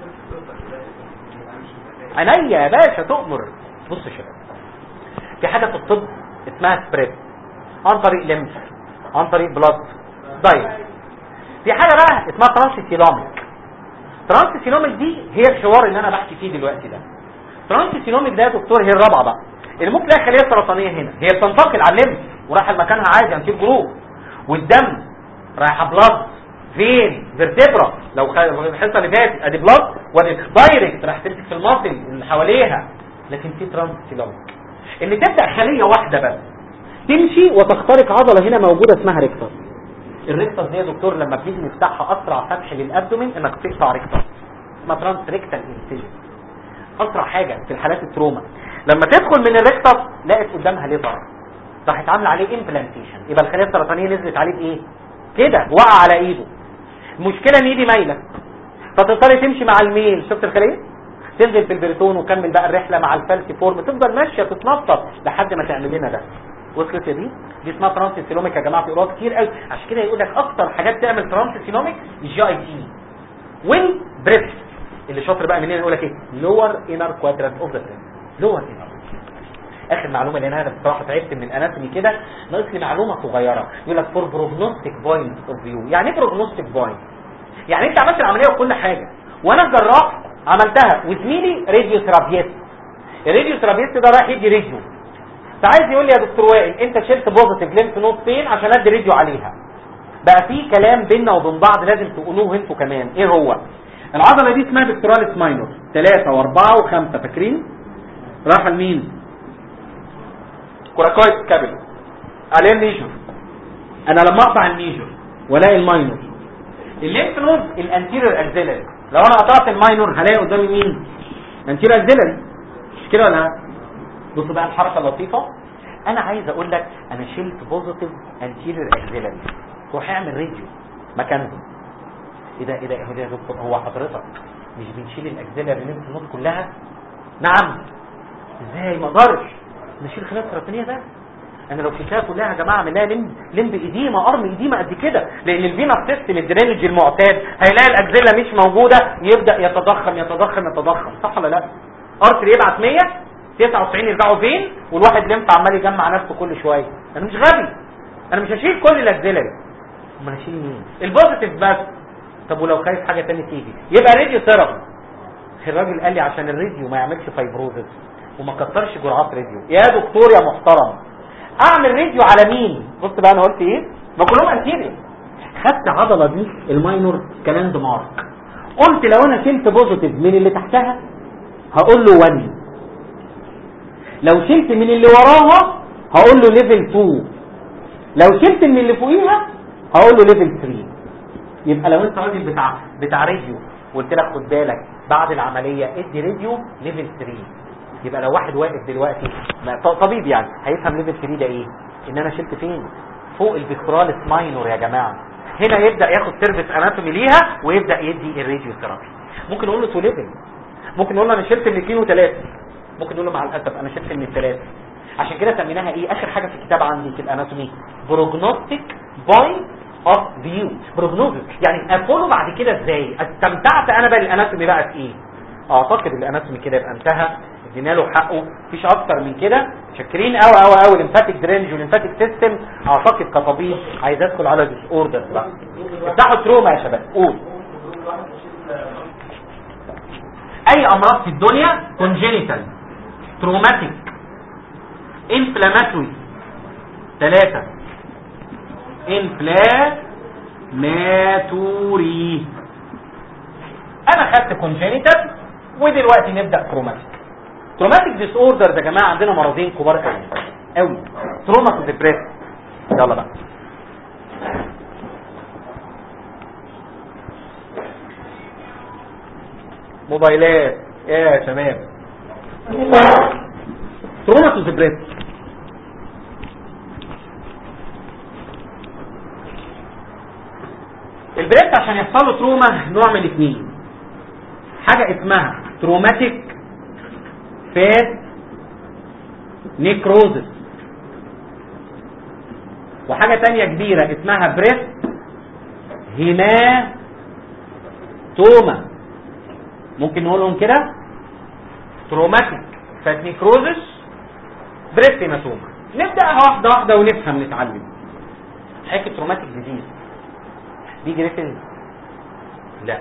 عينيا يا باشا تؤمر. بص يا شباب، في حاجه في الطب اسمها سبريد عن طريق لمس، عن طريق بلاد دايركت. في حاجه بقى اسمها ترانسيلوميك. ترانسيلوميك دي هي الحوار اللي انا بحكي فيه دلوقتي ده. ترانسيلوميك ده يا دكتور هي الرابعه بقى اللي ممكن تلاقي خليه سرطانيه هنا، هي بتنتقل على اللمس ورايحه لمكانها عادي انتير جروب، والدم رايحه بلاد فين فيرتبرا. لو الحصه اللي فاتت ادي بلاد وادي دايركت راح تمسك في المصل اللي حواليها. لكن في ترانسيلوميك ان تبدا خليه واحده بس تمشي وتخترق عضله هنا موجوده اسمها ريكتر. الريكتر دي يا دكتور لما بنيجي نفتحها اسرع فتح للابدومين انك تقطع ريكتر، اسمها ترانس ريكتال انسيجن. اسرع حاجه في الحالات التروما لما تدخل من الريكتر لقت قدامها ليفر راحت عامله عليه امبلانتيشن، يبقى الخليه السرطانيه نزلت عليه بايه كده، وقع على ايده. المشكله ان ايدي مايله فتضطر تمشي مع الميل، شفت الخليه تنزل في البريتون وكمل بقى الرحله مع الفالسي فورم، تفضل ماشيه تتنطط لحد ما تعمل لنا ده. وصلت دي دي اسمها ترانسيلوميك يا جماعه، في قراءات كتير قوي. عشان كده يقول لك اكتر حاجات تعمل ترانسيلوميك الجي اي تي والبريث. اللي شاطر بقى منين يقول لك ايه لور انر كوادرانت اوف ذا بريث، لور انر. اخر معلومه لان انا بصراحه تعبت من الاناتومي كده، ناقص لي معلومه صغيره. يقول لك فور بروجنوستيك بوينت اوف فيو. يعني ايه بروجنوستيك بوينت؟ يعني انت عملت العمليه وكل حاجه وانا الجراح عملتها وزميلي راديو ثيرابيست، الراديو ثيرابيست ده رايح يدي راديو، فعايز يقول لي يا دكتور وائل انت شلت بوزيتيف ليمف نود فين عشان ادي راديو عليها. بقى في كلام بيننا وبين بعض لازم تقولوه انتوا كمان. ايه هو؟ العضله دي اسمها بكتوراليس ماينور، ثلاثة واربعة وخمسة، فاكرين؟ راح لمين؟ كوراكويد كابل عليه النيجر. انا لما اقطع النيجر والاقي الماينور، الليمف نود الانتيريور اكسيلري، لو انا قطعت الماينور هلاقي قدامي مين؟ الانتيريور اكسيلري، مش كده ولا لا؟ بص بقى الحركه اللطيفه، انا عايز اقول لك انا شلت بوزيتيف انتيريور اكسيلري، روح اعمل راديو مكانهم. ايه ده ايه ده ايه ده يا دكتور، هو حضرتك مش بنشيل الاكسيلري الليمف نود كلها؟ نعم. ازاي ما اقدرش نشيل خلايا السرطانيه ده؟ انا لو شلتها كلها يا جماعه اعمل لها لمب لمب اديمه، ارم اديمه قد كده، لان الفينا سيستم الدرينج المعتاد هيلاقي الاكسيلا مش موجوده يبدا يتضخم يتضخم يتضخم، صح ولا لا؟ ارتري يبعت مية تسعة وتسعين يرجعوا فين، والواحد لمف عمال يجمع نفسه كل شويه. انا مش غبي، انا مش هشيل كل الاكسيلا دي. امال هشيل مين؟ البوزيتيف بس. طب ولو خايف حاجه ثانيه تيجي يبقى راديو ثيرابي. الراجل قال لي عشان الراديو ما يعملش فايبروزس وما كترش جرعات راديو. يا دكتور يا محترم اعمل راديو على مين؟ بص بقى انا قلت ايه؟ ما كلهم انتيريور. خدت عضله دي الماينور كلاند مارك، قلت لو انا شلت بوزيتيف من اللي تحتها هقول له واحد، لو شلت من اللي وراها هقول له ليفل اتنين، لو شلت من اللي فوقيها هقول له ليفل تلاتة. يبقى لو انت راجل بتاع بتاع راديو وقلت لك خد بالك بعد العمليه ادي راديو ليفل تلاتة، يبقى لو واحد واقف دلوقتي طبيب يعني هيفهم ليفل تلاتة ده ايه؟ ان انا شلت فين؟ فوق البيكتوراليس ماينور يا جماعه. هنا يبدا ياخد سيرفيس اناتومي ليها ويبدا يدي الراديو ثيرابي. ممكن نقول له تو ليفل، ممكن نقول له انا شلت من اثنين وثلاثة، ممكن نقول له مع الاسف انا شلت من الثلاثه. عشان كده سميناها ايه اخر حاجه في الكتاب عندي في الاناتومي؟ بروجنوستيك بوينت اوف فيو. بروجنوزس يعني افولو بعد كده ازاي؟ استمتعت انا بقى الاناتومي بقى في ايه؟ اعتقد الاناتومي كده يبقى انتهى. ادينا له حقه، مفيش اكتر من كده. شاكرين قوي قوي قوي الليمفاتيك درينج والليمفاتيك سيستم. اعتقد كطبيب عايز ادخل على ديس اوردر بقى. افتحوا تروما يا شباب. قول. اي امراض في الدنيا كونجينيتال، تروماتيك، انفلاماتوري، ثلاثة انفلاماتوري. انا خدت كونجينيتال ودلوقتي نبدا تروماتيك. تروماتيك ديس اوردر يا جماعه عندنا مرضين كبار قوي قوي، تروما وديبريس. يلا بقى. موبايلات يا شباب. تروما وديبريس. البريس عشان يحصل له تروما نوع من الاثنين، حاجه اسمها تروماتيك فات نيكروزس، وحاجه تانية كبيره اسمها بريس هيماتوما. ممكن نقولهم كده، تروماتيك فات نيكروزس، بريس هيماتوما. نبداها واحده واحده ونفهم نتعلم. حكايه تروماتيك ديزيز دي جريفن؟ لا،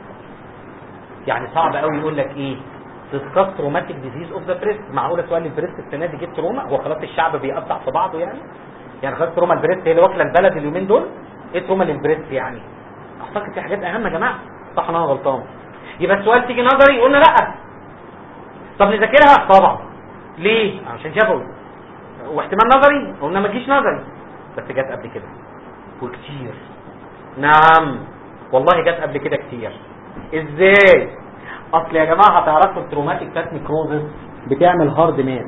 يعني صعب قوي يقول لك ايه ديسكاس تروماتيك ديزيز اوف ذا بريست. معقوله سؤال البريست السنه دي جبت تروما؟ هو خلاص الشعب بيقطع في بعضه يعني؟ يعني خلاص تروما البريست هي اللي واكله البلد اليومين دول؟ ايه تروما للبريست يعني؟ اعتقد في حاجات اهم يا جماعه. صح انا غلطان؟ يبقى السؤال تيجي نظري قلنا لا. طب نذاكرها؟ طبعا. ليه؟ عشان شافوا. واحتمال نظري قلنا ما تجيش نظري، بس جت قبل كده وكتير. نعم والله جت قبل كده كتير. ازاي؟ اصل يا جماعه هتعرفوا التروماتيك فات نيكروزس بتعمل هارد ماس،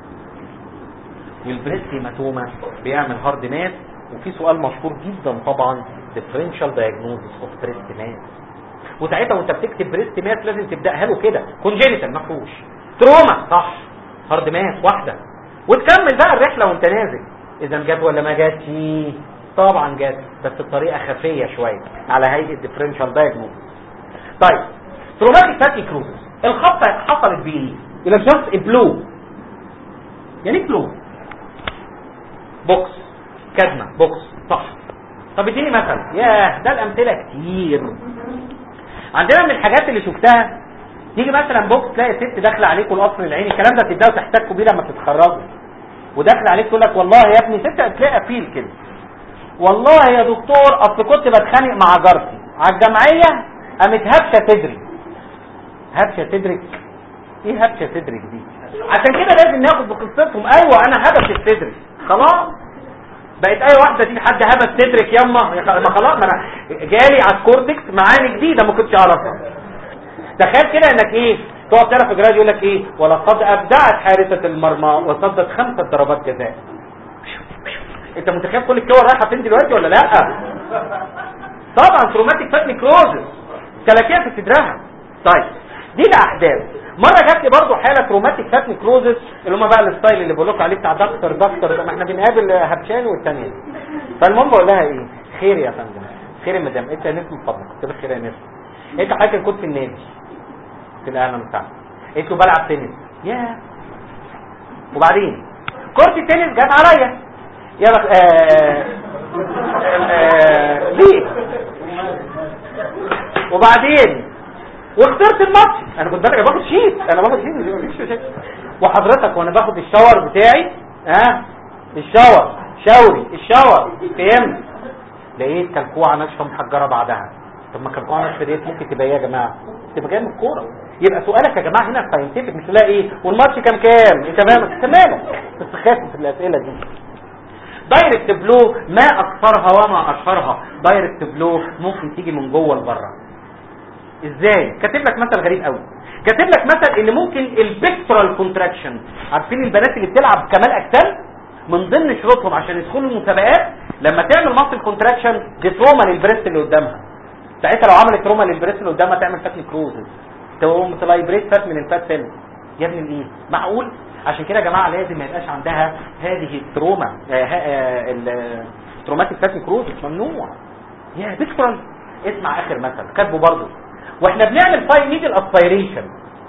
والبريست هيماتوما بيعمل هارد ماس. وفي سؤال مشهور جدا طبعا، ديفرنشال دايجنوزس اوف بريست ماس. وساعتها وانت بتكتب بريست ماس لازم تبداها له كده كونجينيتال ما فيهوش، تروما صح، هارد ماس واحده، وتكمل بقى الرحله وانت نازل. اذا جت ولا ما جاتش؟ طبعا جت، بس بطريقه خفيه شويه على هيئه ديفرنشال دايجنوزس. طيب تروماتيك فات نيكروزس الخبطه حصلت بايه؟ يقول لك جاست بلو. يعني بلو بوكس، كدمه بوكس، صح. طب اديني مثل. ياه ده الامثله كتير. عندنا من الحاجات اللي شفتها، تيجي مثلا بوكس تلاقي ست داخله عليكم القصر العيني، الكلام ده بتبداوا تحتكوا بيه لما تتخرجوا، وداخله عليك تقول لك والله يا ابني، ست تلاقي فيل كده، والله يا دكتور اصل كنت بتخانق مع جارتي على الجمعيه قامت هبشه صدري. هبشه صدرك؟ ايه هبشه صدرك دي؟ عشان كده لازم ناخد بقصتهم. ايوه انا هبشه صدري، خلاص بقت اي واحده تيجي حد هبش صدرك ياما، ما خلاص ما انا جالي على الكورتكس معاني جديده ما كنتش اعرفها. تخيل كده انك ايه تقعد تعرف الجراج يقول لك ايه، ولقد ابدعت حارسه المرمى وصدت خمسه ضربات جزاء. انت متخيل كل الكور رايحه فين دلوقتي ولا لا؟ طبعا تروماتيك فات نيكروزس، كلاكيع في صدرها. طيب دي الاحداث. مره جات لي برضه حاله تروماتيك فات نيكروزس، اللي هم بقى الستايل اللي بقول لكم عليه بتاع دكتور دكتور، ما احنا بنقابل هبشان والثانيه دي. فالمهم بقول لها ايه، خير يا فندم، خير يا مدام، انت يا ناس من فضلك، قلت لها خير يا ناس، انت حضرتك كنت في النادي في الاهلي بتاعك، قلت له بلعب تنس. ياه. وبعدين كرة التنس جت عليا، يا بخ... آه... آه... ليه؟ وبعدين واخترت الماتش. انا كنت بالك باخد شيت، انا باخد شيت، وحضرتك وانا باخد الشاور بتاعي ها أه؟ الشاور شاوري الشاور فهمت، لقيت كلكوعه ناشفه محجره بعدها. طب ما كلكوعه ناشفه ديت ممكن تبقى ايه يا جماعه؟ تبقى جايه من الكوره. يبقى سؤالك يا جماعه هنا ساينتفك، مش لا ايه والماتش كام كام، انت فاهم؟ انت مالك بس خايف في الاسئله دي. دايركت بلو ما اكثرها وما اشهرها. دايركت بلو ممكن تيجي من جوه لبره. ازاي؟ كاتب لك مثل غريب قوي، كاتب لك مثل ان ممكن البيكتورال كونتراكشن، عارفين البنات اللي بتلعب كمال اجسام من ضمن شروطهم عشان يدخلوا المسابقات لما تعمل ماسل كونتراكشن دي تروما للبريست اللي قدامها. ساعتها لو عملت تروما للبريست اللي قدامها تعمل فات نيكروزس، تقوم تلايبريت فات من الفات سيل. يا ابني الايه؟ معقول؟ عشان كده يا جماعه لازم ما يبقاش عندها هذه التروما، التروماتيك فات نيكروزس ممنوع. يا بيكتورال. اسمع اخر مثل كاتبه برضه، واحنا بنعمل فاي نيدل اسبيريشن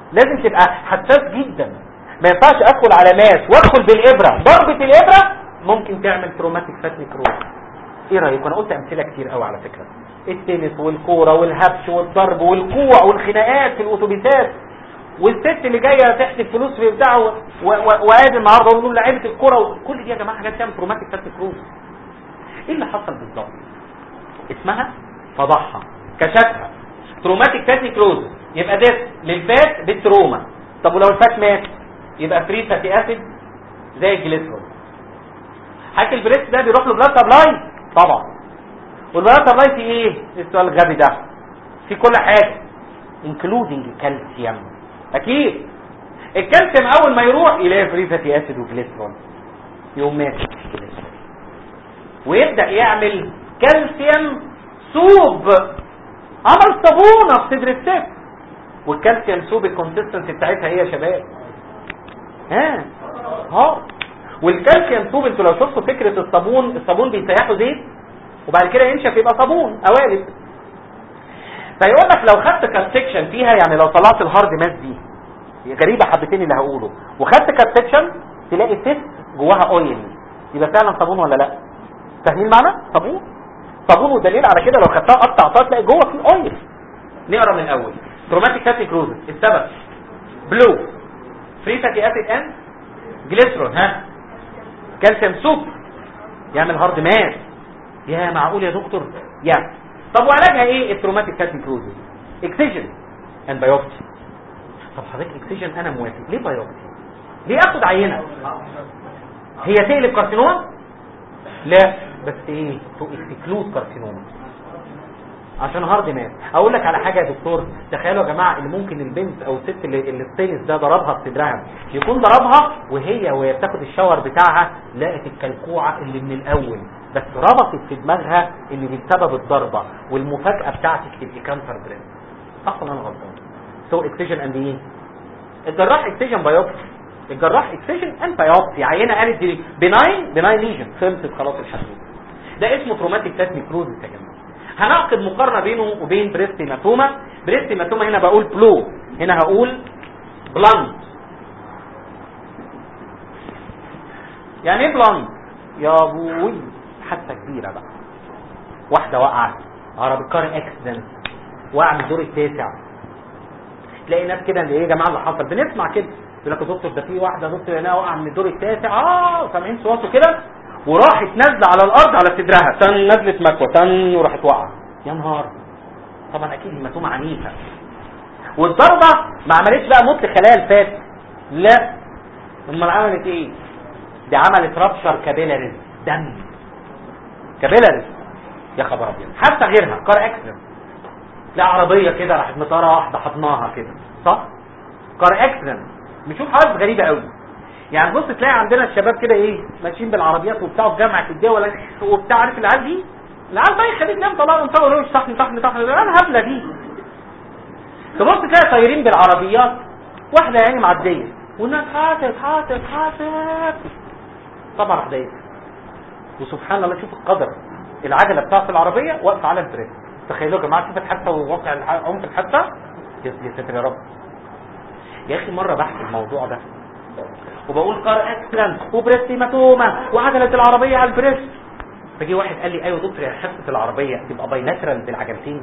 لازم تبقى حساس جدا. ما ينفعش ادخل على ماس وادخل بالابره، ضربه الابره ممكن تعمل تروماتيك فات نيكروز. ايه رايكم؟ انا قلت امثله كتير قوي على فكره، التنس والكوره والهبش والضرب والكوع والخناقات في الاتوبيسات، والست اللي جايه تحسب فلوس في بتاعه وقاعد النهارده ويقول لعيبه الكوره، كل دي يا جماعه حاجات تعمل تروماتيك فات نيكروز. ايه اللي حصل بالظبط؟ اسمها فضحها، كشفها تروماتيك فات نيكروز. يبقى ده للفات بالتروما. طب ولو الفات مات يبقى فري فاتي اسيد زي الجليسرول. حكي البريس ده بيروح له بلاد سبلاي طبعا، والبلاد سبلاي في ايه؟ السؤال الغبي ده في كل حاجه انكلودنج كالسيوم. اكيد الكالسيوم اول ما يروح يلاقي فري فاتي اسيد وجليسرول، يقوم مات الجليسرول ويبدا يعمل كالسيوم سوب. عمل صابونه في صدر الست، والكالسيوم سوب الكونسيستنسي بتاعتها ايه يا شباب؟ ها ها والكالسيوم سوب انتوا لو شفتوا فكره الصابون، الصابون بيسيحوا زيت وبعد كده ينشف يبقى صابون قوالب. فيقول لك لو خدت كالسكشن فيها، يعني لو طلعت الهارد ماس دي غريبه حبتين اللي هقوله، وخدت كالسكشن تلاقي سيست جواها اويل، يبقى فعلا صابون ولا لا؟ فاهمين معنى صابون؟ صابون، ودليل على كده لو خدتها قطع تلاقي جوه فيه اويل. نقرا من الاول. تروماتيك فات نيكروز السبب بلو، فري فاتي اسيد ان جليسرول، ها كالسيوم سوب يعمل هارد ماس. يا معقول يا دكتور؟ يا طب وعلاجها ايه التروماتيك فات نيكروز؟ اكسجين اند بايوبسي. طب حضرتك اكسجين انا موافق، ليه بايوبسي؟ ليه اخد عينه؟ هي تقلب كارسينوما؟ لا، بس ايه؟ تو اكسكلود كارسينوما عشان هارد مات. اقول لك على حاجه يا دكتور، تخيلوا يا جماعه اللي ممكن البنت او الست اللي الستينس ده ضربها في صدرها، يكون ضربها وهي وهي بتاخد الشاور بتاعها لقت الكلكوعه اللي من الاول، بس ربطت في دماغها ان دي بسبب الضربه، والمفاجاه بتاعتك تبقى كانسر برين. صح ولا انا غلطان؟ سو اكسجين اند ايه؟ الجراح اكسجين بايوبسي، الجراح اكسجين اند بايوبسي. عينه قالت دي بناين بناين ليجن، خلصت خلاص الحدود. ده اسمه تروماتيك فات نيكروز يا جماعه. هنعقد مقارنه بينه وبين بريست هيماتوما. بريست هيماتوما هنا بقول بلو، هنا هقول بلانت. يعني ايه بلانت يا ابوي؟ حتى كبيره بقى، واحده وقعت عربي كار اكسيدنت، وقع من الدور التاسع. تلاقي ناس كده ايه يا جماعه اللي حصل؟ بنسمع كده يقول لك يا دكتور ده في واحده دكتور هنا وقع من الدور التاسع، اه سامعين صوته كده، وراحت نازله على الارض على صدرها، تن نزلت مكوه تن وراحت واقعه. يا نهار، طبعا اكيد هيماتومه عنيفه. والضربه ما عملتش بقى موت لخلايا الفات، لا، امال عملت ايه؟ دي عملت رابشر كابيلاريز، دم كابيلاريز. يا خبر ابيض. حتى غيرها كار اكسيدنت، لا عربيه كده راحت مطاره واحده حضناها كده، صح؟ كار اكسيدنت. بنشوف حاجات غريبه قوي. يعني بص تلاقي عندنا الشباب كده ايه ماشيين بالعربيات وبتاع في جامعه الدول وبتاع، عارف العيال دي؟ العيال بقى يخليك نام طلعوا نصور روش طحن طحن طحن، انا هبله دي. تبص تلاقي طايرين بالعربيات، واحده يعني معديه والناس حاسب حاسب حاسب، طبعا راح دايس. وسبحان الله شوف القدر، العجله بتاعت العربيه واقفه على البريك. تخيلوا يا جماعه شوف الحادثه وواقع عمق الحادثه. يا ساتر يا رب. يا اخي مره بحكي الموضوع ده وبقول كار اكسلنت وبريست هيماتوما وعجله العربيه على البريست، فجي واحد قال لي ايوه دكتور يا حادثه العربيه تبقى بايلاترال بالعجلتين.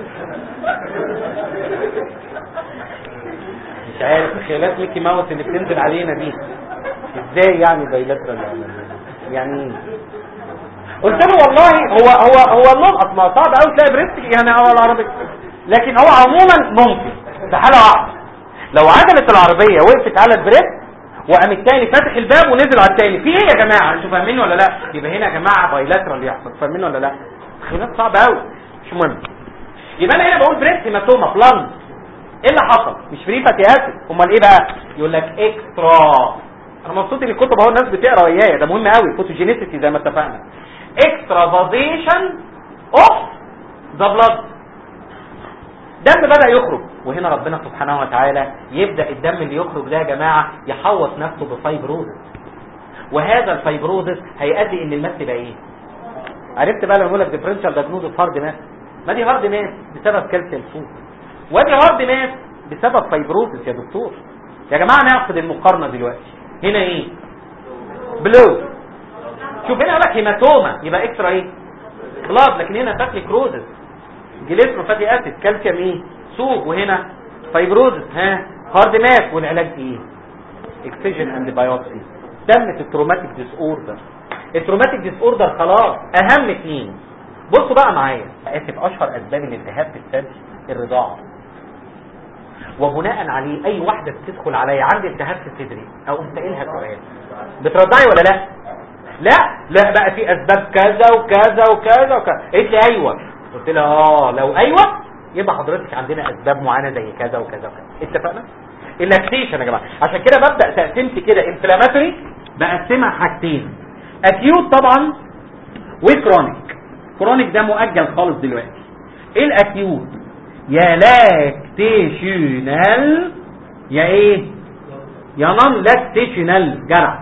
مش عارف خيالات ميكي ماوس اللي بتنزل علينا دي ازاي يعني بايلاترال يعني؟ قلت له والله هو هو هو النوم اصلا صعب قوي تلاقي بريست يعني على العربيه، لكن هو عموما ممكن في حاله واحده لو عجله العربيه وقفت على البريست وقام التاني فاتح الباب ونزل على التاني، في ايه يا جماعه؟ انتوا فاهمين ولا لا؟ يبقى هنا يا جماعه بايلاترال يحصل، فاهمين ولا لا؟ خيالات صعبه قوي، مش مهم. يبقى انا هنا بقول بريست هيماتوما بلان. ايه اللي حصل؟ مش فري فاتي اسيد، امال ايه بقى؟ يقول لك اكسترا. انا مبسوط ان الكتب اهو الناس بتقرا ويايا، ده مهم قوي، فوتوجينيسيتي زي ما اتفقنا. اكسترافازيشن اوف ذا بلاد، دم بدأ يخرج، وهنا ربنا سبحانه وتعالى يبدأ الدم اللي يخرج ده يا جماعة يحوط نفسه بفايبروزس، وهذا الفايبروزس هيؤدي ان المس يبقى ايه؟ عرفت بقى لما بقول لك ديفرنشال دايجنوز اوف هارد ماس؟ ما دي هارد ماس بسبب كالسيوم سوب، ودي هارد ماس بسبب فايبروزس يا دكتور. يا جماعه ناخد المقارنه دلوقتي. هنا ايه؟ بلو. شوف هنا لك هيماتوما يبقى اكسترا ايه؟ بلاد، لكن هنا تاكل كروزس جليسرو فاتي اسيد كالسيوم ايه؟ سوق، وهنا فايبروزس ها هارد ماس. والعلاج ايه؟ اكسجين اند بايوبسي. تمت التروماتيك ديس اوردر. التروماتيك ديس اوردر خلاص اهم اثنين. بصوا بقى معايا، اسف، اشهر اسباب الالتهاب في الثدي الرضاعه، وبناء عليه اي واحده بتدخل عليا عندي التهاب في صدري او مسائلها سؤال، بترضعي ولا لا؟ لا لا بقى في اسباب كذا وكذا وكذا وكذا. قلت لي ايوه، قلت لها اه لو ايوه يبقى حضرتك عندنا اسباب معينه زي كذا وكذا وكذا. اتفقنا؟ اللاكتيشن يا جماعه، عشان كده ببدا تقسيمتي كده انفلاماتوري بقسمها حاجتين، اكيوت طبعا وكرونيك. كرونيك ده مؤجل خالص دلوقتي. ايه الاكيوت؟ يا لاكتيشنال يا ايه؟ يا نون لاكتيشنال. جرع.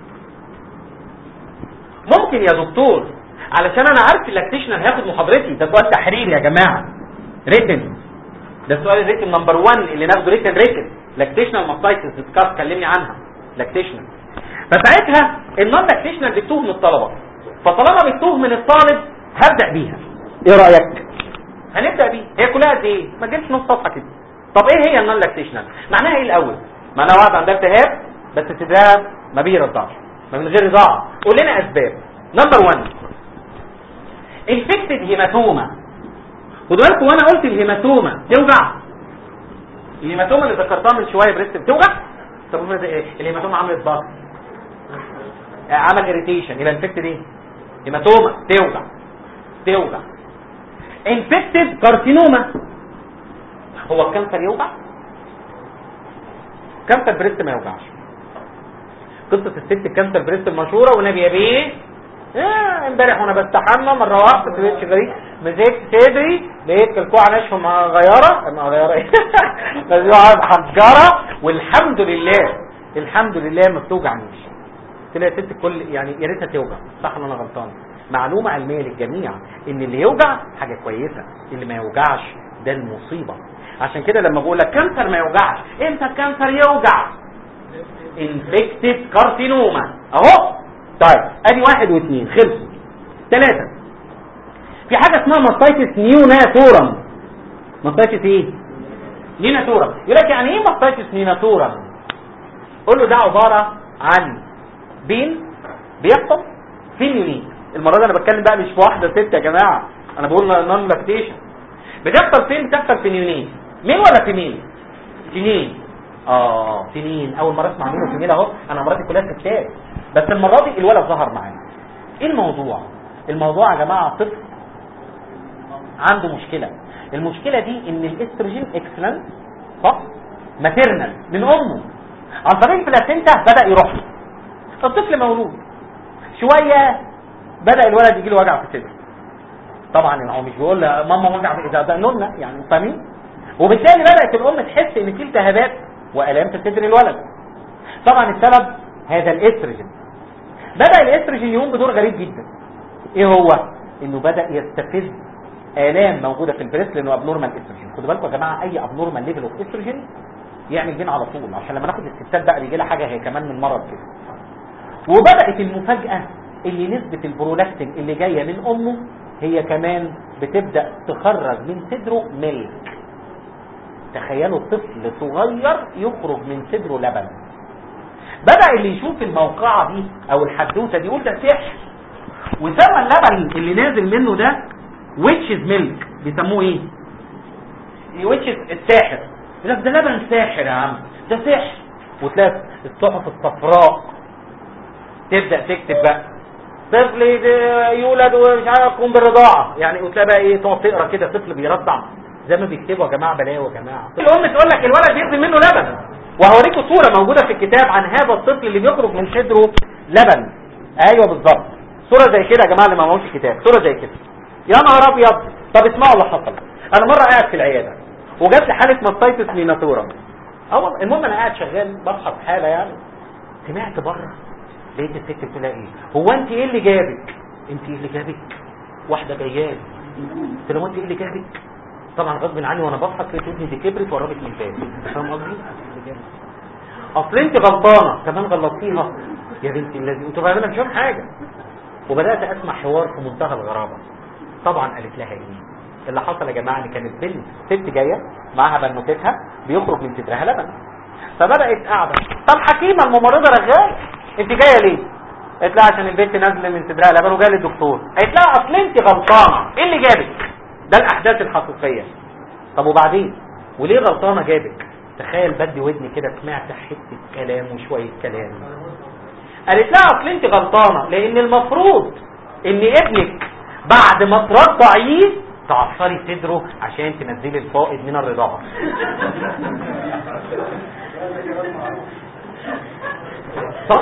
ممكن يا دكتور علشان انا عارف اللاكتيشنال هياخد محاضرتي، ده سؤال تحريري يا جماعه ريتن، ده السؤال الريتن نمبر واحد اللي ناخده ريتن ريتن لاكتيشنال ماستايتس ديسكاس كلمني عنها لاكتيشنال. فساعتها النون لاكتيشنال بتتوه من الطلبه، فطالما بتتوه من الطالب هبدا بيها. ايه رايك؟ هنبدا بيه. هي كلها قد ايه؟ ما تجيبش نص صفحه كده. طب ايه هي النون لاكتيشنال؟ معناها ايه الاول؟ معناها واحد عندها التهاب بس التهاب ما بيرضعش، ما من غير رضاعه. قول لنا اسباب. نمبر واحد انفكتد هيماتوما. خدوا بالكم وانا قلت الهيماتوما توجع. الهيماتوما اللي ذكرتها من شويه بريست بتوجع. طب ايه؟ الهيماتوما عملت ضغط، عمل اريتيشن، يبقى انفكتد ايه؟ هيماتوما توجع توجع. انفكتد كارسينوما. هو الكانسر يوجع؟ كانسر بريست ما يوجعش. قصه الست الكانسر بريست المشهوره والنبي يا بيه اه امبارح وانا بستحمى مره واحده في بيت غريب مسكت صدري لقيت الكوع ناشفه مع غياره مع غياره ايه حجره، والحمد لله الحمد لله ما بتوجعنيش. قلت لها يا ست الكل يعني يا ريتها توجع، صح ولا انا غلطان؟ معلومه علميه للجميع ان اللي يوجع حاجه كويسه، اللي ما يوجعش ده المصيبه. عشان كده لما بقول لك كانسر ما يوجعش، امتى الكانسر يوجع؟ انفكتد كارسينوما اهو. طيب ادي واحد واثنين خلصوا. ثلاثة في حاجة اسمها ماستايتس نيوناتورم. ماستايتس ايه؟ نيوناتورم. يقول لك يعني ايه ماستايتس نيوناتورم؟ قول له ده عبارة عن بين بيحصل في اليونين. المرة دي انا بتكلم بقى مش في واحدة ست يا جماعة، انا بقول نون لاكتيشن. بتحصل فين؟ بتحصل في اليونين. مين ولا في مين؟ جنين. اه سنين. اول مره اسمع منه سنين اهو. انا مراتي كلها ستات بس المره دي الولد ظهر معانا. ايه الموضوع؟ الموضوع يا جماعه طفل عنده مشكله. المشكله دي ان الاستروجين اكسلنت صح ماتيرنال من امه عن طريق البلاسينتا بدا يروح له. الطفل مولود شويه بدا الولد يجي له وجع في صدره. طبعا هو مش بيقول ماما وجع في ده نونه يعني فاهمين. وبالتالي بدات الام تحس ان في التهابات والام في صدر الولد. طبعا السبب هذا الاستروجين. بدا الاستروجين يقوم بدور غريب جدا. ايه هو؟ انه بدا يستفز الام موجوده في البريست لانه ابنورمال استروجين. خدوا بالكم يا جماعه اي ابنورمال ليفل اوف استروجين يعمل جين على طول، عشان لما ناخد الستات بقى بيجي لها حاجه هي كمان من مرض كده. وبدات المفاجاه اللي نسبه البرولاكتين اللي جايه من امه هي كمان بتبدا تخرج من صدره ميلك. تخيلوا طفل صغير يخرج من صدره لبن. بدأ اللي يشوف الموقعة دي او الحدوتة دي يقول ده سحر، وسمى اللبن اللي نازل منه ده ويتشز ميلك. بيسموه ايه؟ ويتشز الساحر. يقول لك ده لبن ساحر يا عم، ده سحر. وتلاقي الصحف الصفراء تبدأ تكتب بقى طفل يولد ومش عارف يقوم بالرضاعة يعني. وتلاقي بقى ايه تقعد تقرا كده طفل بيرضع زي ما بيكتبوا يا جماعه بلاوي يا جماعه. الام تقول لك الولد بينزل منه لبن، وهوريكم صوره موجوده في الكتاب عن هذا الطفل اللي بيخرج من صدره لبن. ايوه بالظبط صوره زي كده يا جماعه اللي ما معهوش الكتاب، صوره زي كده. يا نهار ابيض. طب اسمعوا اللي حصل. انا مره قاعد في العياده وجات لي حاله ماستايتس نيوناتورم. اول المهم انا قاعد شغال بصحى في حاله يعني، سمعت بره لقيت الست بتقول ايه؟ هو انت ايه اللي جابك؟ انت ايه اللي جابك؟ واحده جايه لي. قلت لها انت ايه اللي جابك؟ طبعا غصب عني وانا بضحك لقيت ودني دي كبرت وقربت من تاني. فاهم قصدي؟ اصل انت غلطانه كمان غلطتيها يا بنتي الذي انتوا فاهمين مش فاهم حاجه. وبدات اسمع حوار في منتهى الغرابه. طبعا قالت لها ايه اللي حصل يا جماعه؟ ان كانت بنت ست جايه معاها بنوتتها بيخرج من صدرها لبن، فبدات قاعده. طب حكيمه الممرضه رغايه انت جايه ليه؟ قالت لها عشان البنت نازله من صدرها لبن وجايه للدكتور. قالت لها اصل انت غلطانه، ايه اللي جابك؟ ده الاحداث الحقيقيه. طب وبعدين وليه غلطانه جابك؟ تخيل بدي ودني كده سمعت حته كلام وشويه كلام. قالت لها اصل انت غلطانه لان المفروض ان ابنك بعد ما ترضعيه تعصري صدره عشان تنزلي الفائض من الرضاعه. صح؟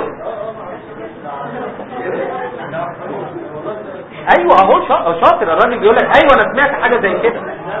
ايوه اهو شاطر الراجل بيقول لك ايوه انا سمعت حاجه زي كده.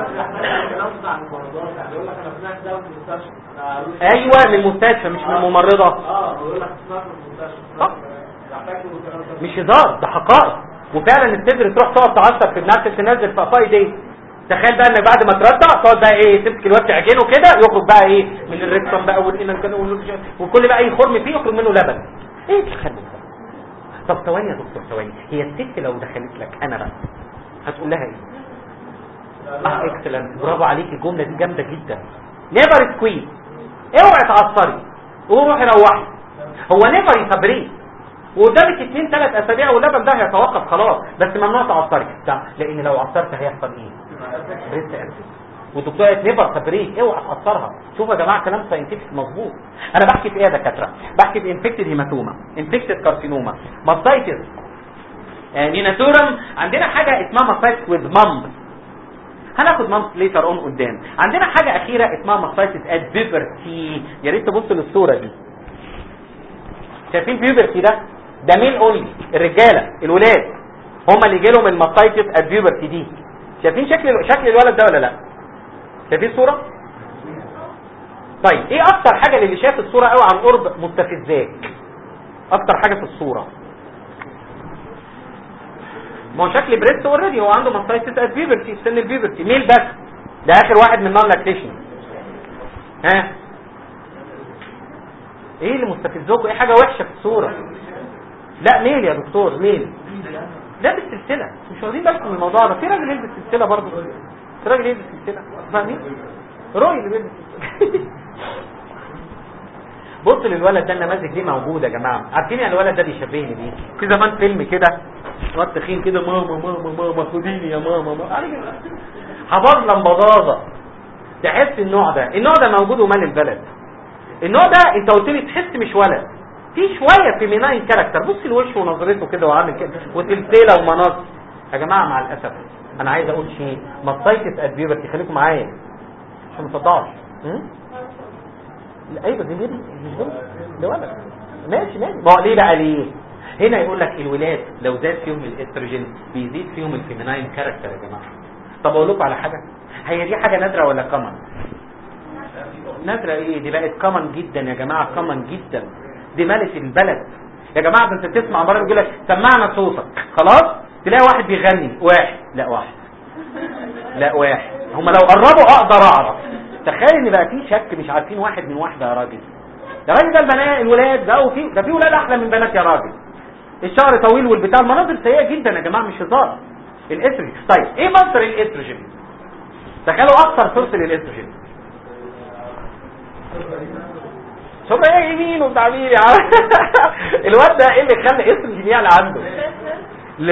ايوه من المستشفى مش من الممرضه. اه بيقول لك اسمها من المستشفى. مش هزار ده حقائق. وفعلا الصدر تروح تقعد تعصر في النفس تنزل في فائض ايه. تخيل بقى انك بعد ما ترضع تقعد بقى ايه تمسك الواد تعجنه كده يخرج بقى ايه من الريكتوم بقى وكل بقى يخرم فيه يخرج منه لبن. ايه التخلف ده؟ طب ثواني يا دكتور ثواني، هي الست لو دخلت لك انا بقى هتقول لها ايه؟ اه اكسلنت برافو عليكي الجمله دي جامده جدا. نيفر سكويز اوعي تعصري وروحي روحي. هو نيفر يصبريه وقدامك اثنين ثلاث اسابيع واللبن ده هيتوقف خلاص، بس ممنوع تعصري لان لو عصرت هيحصل ايه؟ ريست انفكشن. والدكتوره قالت نيفر صبريه اوعى تعصرها. شوفوا يا جماعه كلام ساينتفك مظبوط. انا بحكي في ايه يا دكاتره؟ بحكي في انفكتد هيماتوما، انفكتد كارسينوما، ماستايتس، نيناتورم. عندنا حاجه اسمها ماستايتس وذ مامب، هناخد مامب ليتر اون قدام. عندنا حاجه اخيره اسمها ماستايتس ات بيبرتي. يا ريت تبصوا للصوره دي. شايفين بيبرتي ده؟ ده مين اونلي؟ الرجاله الولاد هم اللي يجي لهم الماستايتس ات بيبرتي دي. شايفين شكل شكل الولد ده ولا لا؟ شايفين الصوره؟ طيب ايه اكتر حاجه اللي شاف الصوره قوي عن قرب مستفزاك؟ اكتر حاجه في الصوره ما هو شكل بريست اوريدي هو عنده ماستايتس ات بيبرتي سن البيبرتي ميل بس ده اخر واحد من نون لاكتيشن. ها ايه اللي مستفزوكوا؟ ايه حاجه وحشه في الصوره؟ لا ميل يا دكتور ميل لابس سلسله. مش واخدين بالكم من الموضوع ده؟ في راجل يلبس سلسله برضه، في راجل يلبس سلسله فاهمين؟ روي اللي بيلبس بص للولد ده النماذج دي موجوده يا جماعه. عارفين يعني الولد ده بيشبهني بيه في زمان فيلم كده واد تخين كده ماما ماما ماما خديني يا ماما ماما حباظ لمبضاظه. تحس النوع ده النوع ده موجود ومال البلد. النوع ده انت قلت لي تحس مش ولد في شويه فيميناين كاركتر. بص الوش ونظرته كده وعامل كده وسلسله ومناص. يا جماعه مع الاسف انا عايز اقول شيء ماستايتس ات بيبرتي خليكم معايا عشان ما تصدعش. لا ايوه دي مش دول ده ولد ماشي ماشي. ما هو ليه بقى ليه؟ هنا يقول لك الولاد لو زاد فيهم الاستروجين بيزيد فيهم الفيميناين كاركتر يا جماعه. طب اقول لكم على حاجه، هي دي حاجه نادره ولا كومن؟ نادره ايه؟ دي بقت كومن جدا يا جماعه، كومن جدا. دي مالت البلد يا جماعه. انت بتسمع مره يقول لك سمعنا صوتك خلاص تلاقي واحد بيغني واحد لا واحد لا واحد. هم لو قربوا اقدر اعرف. تخيل ان بقى في شك مش عارفين واحد من واحده يا راجل. يا راجل ده البنات الولاد ده وفي ده في ولاد احلى من بنات يا راجل. الشعر طويل والبتاع المناظر سيئه جدا يا جماعه مش هزار. الاستروجين طيب ايه مصدر الاستروجين؟ تخيلوا اكثر سورس للاستروجين شوف ايه يمين وتعبير يا عم. الواد ده ايه اللي خلى استروجين يعني عنده؟ ل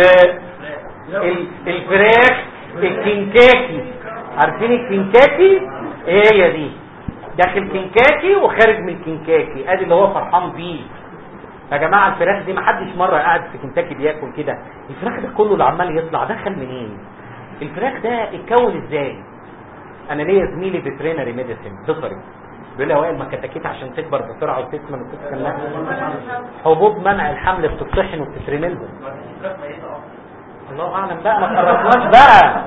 الفراخ الكنكاكي. عارفين الكنكاكي؟ ايه هي دي؟ داخل كنكاكي وخارج من كنكاكي ادي اللي هو فرحان بيه يا جماعه. الفراخ دي ما حدش مره قاعد في كنتاكي بياكل كده. الفراخ ده كله اللي عمال يطلع دخل منين؟ الفراخ ده اتكون ازاي؟ انا ليا زميلي فيترينري ميديسن بيطري بيقول لي اوائل ما كتاكيت عشان تكبر بسرعه وتكمل وتتكلم حبوب منع الحمل بتطحن وبتترمي لهم. الله اعلم بقى ما قررناش بقى.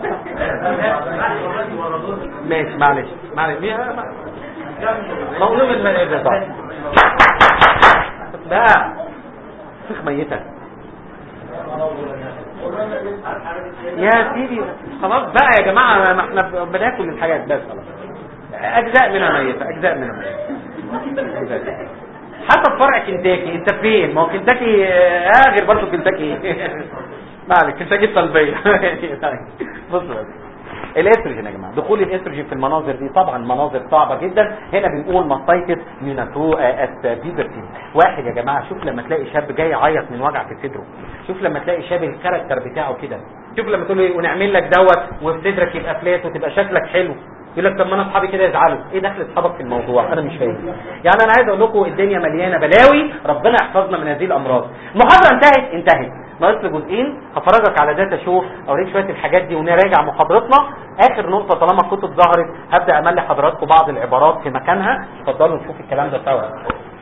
ماشي معلش معلش مظلوم المنازل بقى بقى فخ ميتة يا سيدي خلاص بقى يا جماعه، ما احنا بناكل الحاجات بس خلاص. اجزاء منها ميته، اجزاء منها ميته. حتى في فرع كنتاكي انت فين؟ ما هو كنتاكي اه غير برضه كنتاكي معلش كنتاكي الطلبيه. بصوا بس الاستروجين يا جماعه، دخول الاستروجين في المناظر دي طبعا مناظر صعبه جدا. هنا بنقول ماستايتس نيوناتو ات بيبرتي. واحد يا جماعه، شوف لما تلاقي شاب جاي يعيط من وجع في صدره، شوف لما تلاقي شاب الكاركتر بتاعه كده، شوف لما تقول له ونعمل لك دوت وفي صدرك يبقى فلات وتبقى شكلك حلو، يقول لك طب ما انا اصحابي كده يزعلوا. ايه دخل اصحابك في الموضوع؟ انا مش فاهم. يعني انا عايز اقول لكم الدنيا مليانه بلاوي، ربنا يحفظنا من هذه الامراض. المحاضره انتهت انتهت ناقص لي جزئين، هفرجك على داتا شو اوريك شويه الحاجات دي ونراجع محاضرتنا. اخر نقطه طالما الكتب ظهرت هبدا املي حضراتكم بعض العبارات في مكانها، اتفضلوا نشوف الكلام ده سوا.